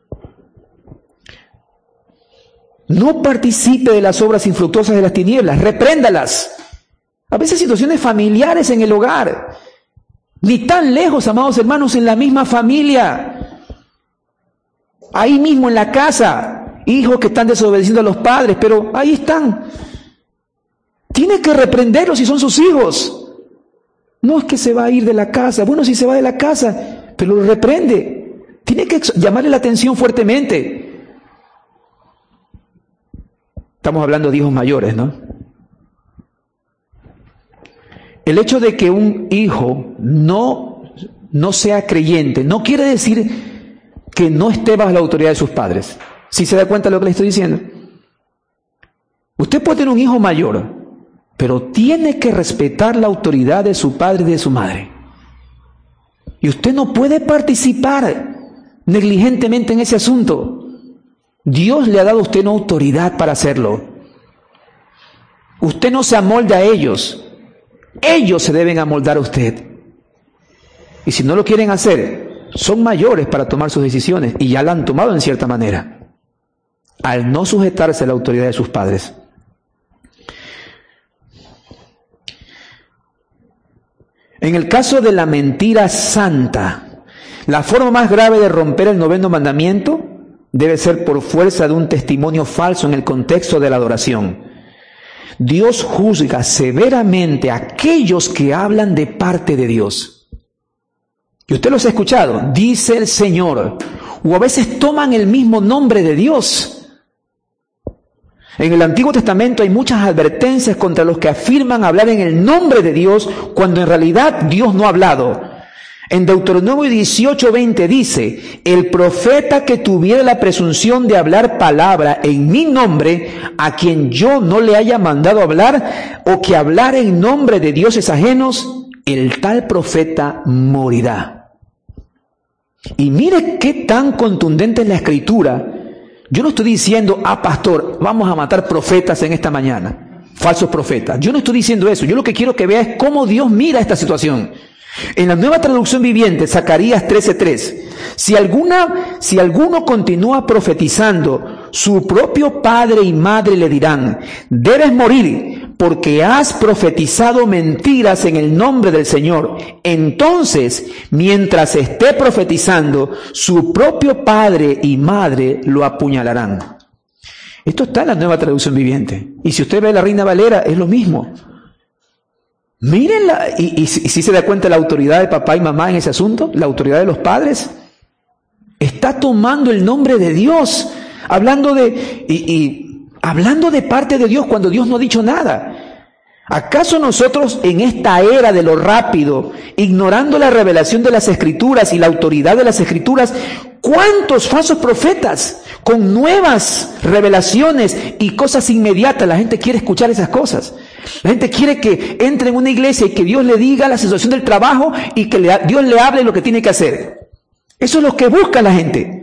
No participe de las obras infructuosas de las tinieblas, repréndalas. A veces situaciones familiares en el hogar, ni tan lejos, amados hermanos, en la misma familia. Ahí mismo en la casa, hijos que están desobedeciendo a los padres, pero ahí están. Tiene que reprenderlos si son sus hijos. No es que se va a ir de la casa. Bueno, si se va de la casa, pero lo reprende. Tiene que llamarle la atención fuertemente. Estamos hablando de hijos mayores, ¿no? El hecho de que un hijo no sea creyente no quiere decir que no esté bajo la autoridad de sus padres. ¿Sí se da cuenta de lo que le estoy diciendo? Usted puede tener un hijo mayor, pero tiene que respetar la autoridad de su padre y de su madre. Y usted no puede participar negligentemente en ese asunto. Dios le ha dado a usted una autoridad para hacerlo. Usted no se amolda a ellos. Ellos se deben amoldar a usted. Y si no lo quieren hacer, son mayores para tomar sus decisiones y ya la han tomado en cierta manera, al no sujetarse a la autoridad de sus padres. En el caso de la mentira santa, la forma más grave de romper el 9º mandamiento debe ser por fuerza de un testimonio falso en el contexto de la adoración. Dios juzga severamente a aquellos que hablan de parte de Dios. Y usted los ha escuchado, dice el Señor, o a veces toman el mismo nombre de Dios. En el Antiguo Testamento hay muchas advertencias contra los que afirman hablar en el nombre de Dios cuando en realidad Dios no ha hablado. En Deuteronomio 18:20 dice, el profeta que tuviera la presunción de hablar palabra en mi nombre, a quien yo no le haya mandado hablar, o que hablara en nombre de dioses ajenos, el tal profeta morirá. Y mire qué tan contundente es la Escritura. Yo no estoy diciendo, pastor, vamos a matar profetas en esta mañana, falsos profetas. Yo no estoy diciendo eso. Yo lo que quiero que vea es cómo Dios mira esta situación. En la Nueva Traducción Viviente, Zacarías 13:3, si alguno continúa profetizando, su propio padre y madre le dirán, debes morir, porque has profetizado mentiras en el nombre del Señor. Entonces, mientras esté profetizando, su propio padre y madre lo apuñalarán. Esto está en la Nueva Traducción Viviente. Y si usted ve la Reina Valera, es lo mismo. Mírenla, y si se da cuenta la autoridad de papá y mamá en ese asunto, la autoridad de los padres, está tomando el nombre de Dios, hablando de parte de Dios cuando Dios no ha dicho nada. ¿Acaso nosotros en esta era de lo rápido, ignorando la revelación de las Escrituras y la autoridad de las Escrituras, cuántos falsos profetas con nuevas revelaciones y cosas inmediatas? La gente quiere escuchar esas cosas. La gente quiere que entre en una iglesia y que Dios le diga la situación del trabajo y que Dios le hable lo que tiene que hacer. Eso es lo que busca la gente.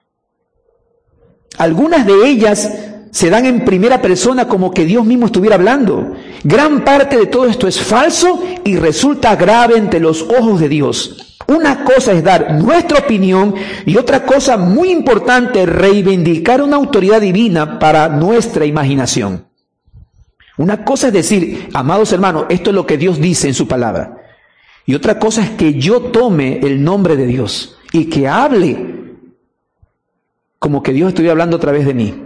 Algunas de ellas se dan en primera persona como que Dios mismo estuviera hablando. Gran parte de todo esto es falso y resulta grave ante los ojos de Dios. Una cosa es dar nuestra opinión y otra cosa muy importante, reivindicar una autoridad divina para nuestra imaginación. Una cosa es decir, amados hermanos, esto es lo que Dios dice en su palabra. Y otra cosa es que yo tome el nombre de Dios y que hable como que Dios estuviera hablando a través de mí.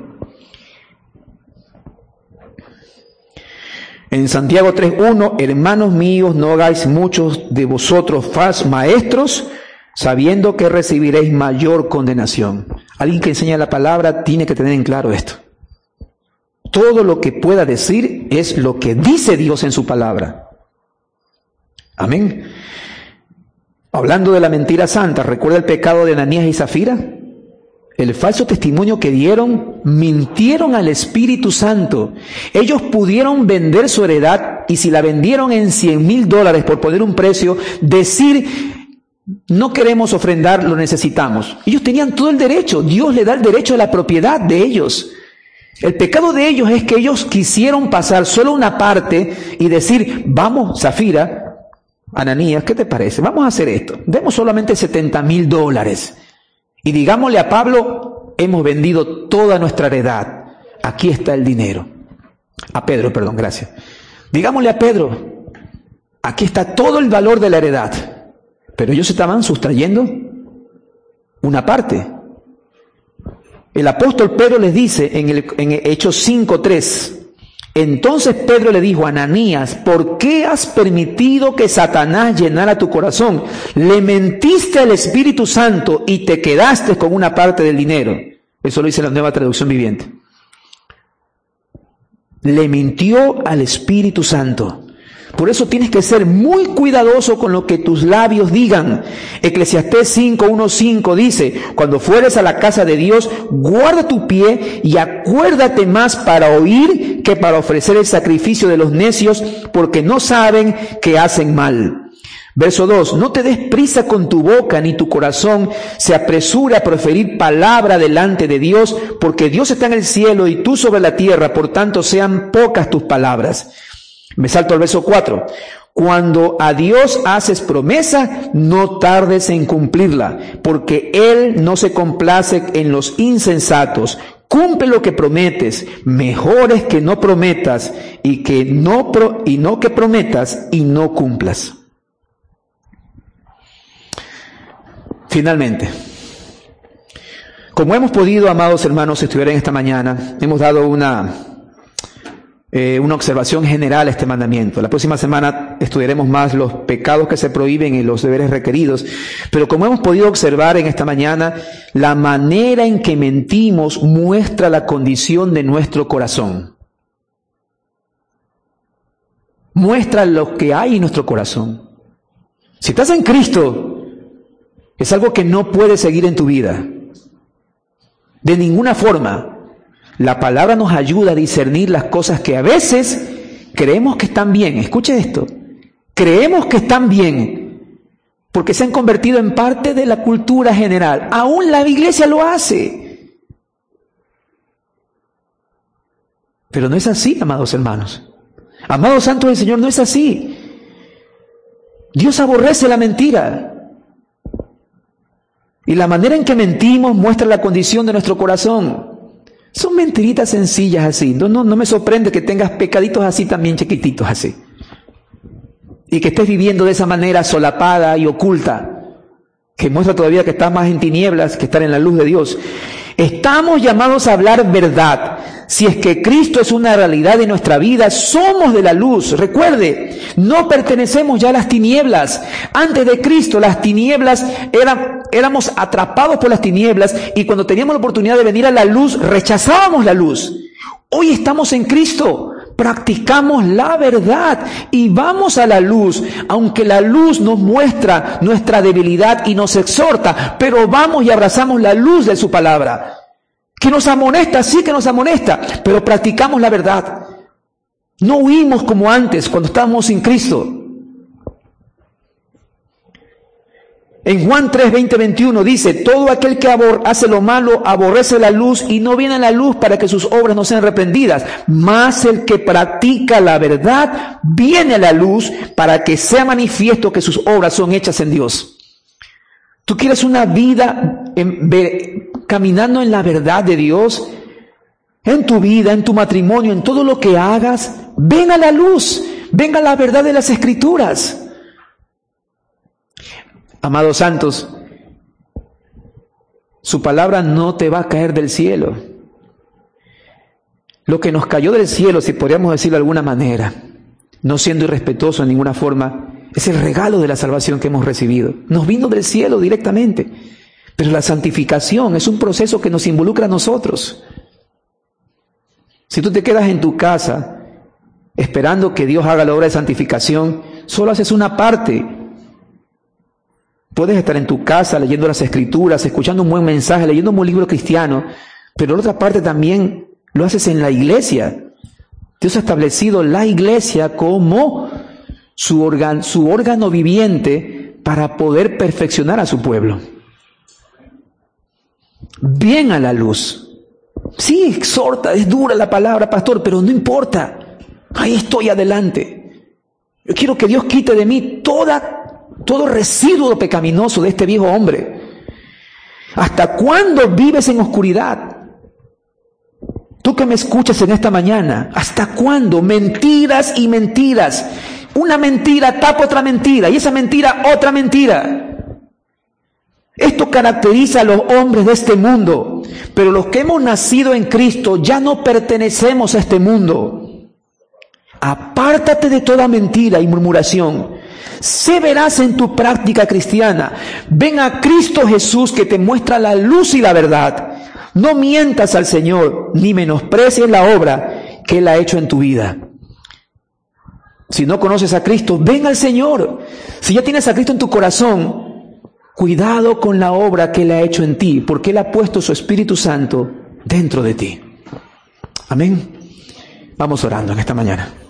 En Santiago 3:1, hermanos míos, no hagáis muchos de vosotros falsos maestros, sabiendo que recibiréis mayor condenación. Alguien que enseña la palabra tiene que tener en claro esto. Todo lo que pueda decir es lo que dice Dios en su palabra. Amén. Hablando de la mentira santa, ¿recuerda el pecado de Ananías y Zafira? El falso testimonio que dieron, mintieron al Espíritu Santo. Ellos pudieron vender su heredad y si la vendieron en $100,000 por poner un precio, decir, no queremos ofrendar, lo necesitamos. Ellos tenían todo el derecho. Dios le da el derecho a la propiedad de ellos. El pecado de ellos es que ellos quisieron pasar solo una parte y decir, vamos, Zafira, Ananías, ¿qué te parece? Vamos a hacer esto. Demos solamente $70,000. Y digámosle a Pablo, hemos vendido toda nuestra heredad. Aquí está el dinero. A Pedro, perdón, gracias. Digámosle a Pedro, aquí está todo el valor de la heredad. Pero ellos estaban sustrayendo una parte. El apóstol Pedro les dice en Hechos 5:3, entonces Pedro le dijo a Ananías, ¿por qué has permitido que Satanás llenara tu corazón? Le mentiste al Espíritu Santo y te quedaste con una parte del dinero. Eso lo dice la Nueva Traducción Viviente. Le mintió al Espíritu Santo. Por eso tienes que ser muy cuidadoso con lo que tus labios digan. Eclesiastés 5:1-5 dice, cuando fueres a la casa de Dios, guarda tu pie y acuérdate más para oír que para ofrecer el sacrificio de los necios, porque no saben que hacen mal. Verso 2, no te des prisa con tu boca, ni tu corazón se apresure a proferir palabra delante de Dios, porque Dios está en el cielo y tú sobre la tierra, por tanto sean pocas tus palabras. Me salto al verso 4. Cuando a Dios haces promesa, no tardes en cumplirla, porque Él no se complace en los insensatos. Cumple lo que prometes. Mejor es que no prometas y no que prometas y no cumplas. Finalmente, como hemos podido, amados hermanos, estudiar en esta mañana, hemos dado una observación general a este mandamiento. La próxima semana estudiaremos más los pecados que se prohíben y los deberes requeridos. Pero como hemos podido observar en esta mañana, la manera en que mentimos muestra la condición de nuestro corazón. Muestra lo que hay en nuestro corazón. Si estás en Cristo, es algo que no puedes seguir en tu vida. De ninguna forma. La palabra nos ayuda a discernir las cosas que a veces creemos que están bien. Escuche esto. Creemos que están bien porque se han convertido en parte de la cultura general. Aún la iglesia lo hace. Pero no es así, amados hermanos. Amados santos del Señor, no es así. Dios aborrece la mentira. Y la manera en que mentimos muestra la condición de nuestro corazón. Son mentiritas sencillas así. No me sorprende que tengas pecaditos así también chiquititos así. Y que estés viviendo de esa manera solapada y oculta, que muestra todavía que estás más en tinieblas que estar en la luz de Dios. Estamos llamados a hablar verdad. Si es que Cristo es una realidad de nuestra vida, somos de la luz. Recuerde, no pertenecemos ya a las tinieblas. Antes de Cristo, las tinieblas éramos atrapados por las tinieblas, y cuando teníamos la oportunidad de venir a la luz, rechazábamos la luz. Hoy estamos en Cristo, practicamos la verdad y vamos a la luz, aunque la luz nos muestra nuestra debilidad y nos exhorta, pero vamos y abrazamos la luz de su palabra, que nos amonesta, sí que nos amonesta, pero practicamos la verdad. No huimos como antes, cuando estábamos sin Cristo. En Juan 3, 20, 21 dice: todo aquel que hace lo malo aborrece la luz y no viene a la luz para que sus obras no sean reprendidas. Mas el que practica la verdad viene a la luz para que sea manifiesto que sus obras son hechas en Dios. ¿Tú quieres una vida caminando en la verdad de Dios? En tu vida, en tu matrimonio, en todo lo que hagas, ven a la luz, ven a la verdad de las Escrituras. Amados santos, su palabra no te va a caer del cielo. Lo que nos cayó del cielo, si podríamos decirlo de alguna manera, no siendo irrespetuoso en ninguna forma, es el regalo de la salvación que hemos recibido. Nos vino del cielo directamente. Pero la santificación es un proceso que nos involucra a nosotros. Si tú te quedas en tu casa esperando que Dios haga la obra de santificación, solo haces una parte. Puedes estar en tu casa leyendo las Escrituras, escuchando un buen mensaje, leyendo un buen libro cristiano, pero la otra parte también lo haces en la iglesia. Dios ha establecido la iglesia como su órgano viviente para poder perfeccionar a su pueblo. Bien a la luz. Sí, exhorta, es dura la palabra, pastor, pero no importa. Ahí estoy adelante. Yo quiero que Dios quite de mí todo residuo pecaminoso de este viejo hombre. ¿Hasta cuándo vives en oscuridad? Tú que me escuchas en esta mañana, ¿hasta cuándo? Mentiras y mentiras. Una mentira tapa otra mentira, y esa mentira otra mentira. Esto caracteriza a los hombres de este mundo, pero los que hemos nacido en Cristo ya no pertenecemos a este mundo. Apártate de toda mentira y murmuración. Sé veraz en tu práctica cristiana. Ven a Cristo Jesús, que te muestra la luz y la verdad. No mientas al Señor, ni menosprecies la obra que Él ha hecho en tu vida. Si no conoces a Cristo, ven al Señor. Si ya tienes a Cristo en tu corazón, cuidado con la obra que Él ha hecho en ti, porque Él ha puesto su Espíritu Santo dentro de ti. Amén. Vamos orando en esta mañana.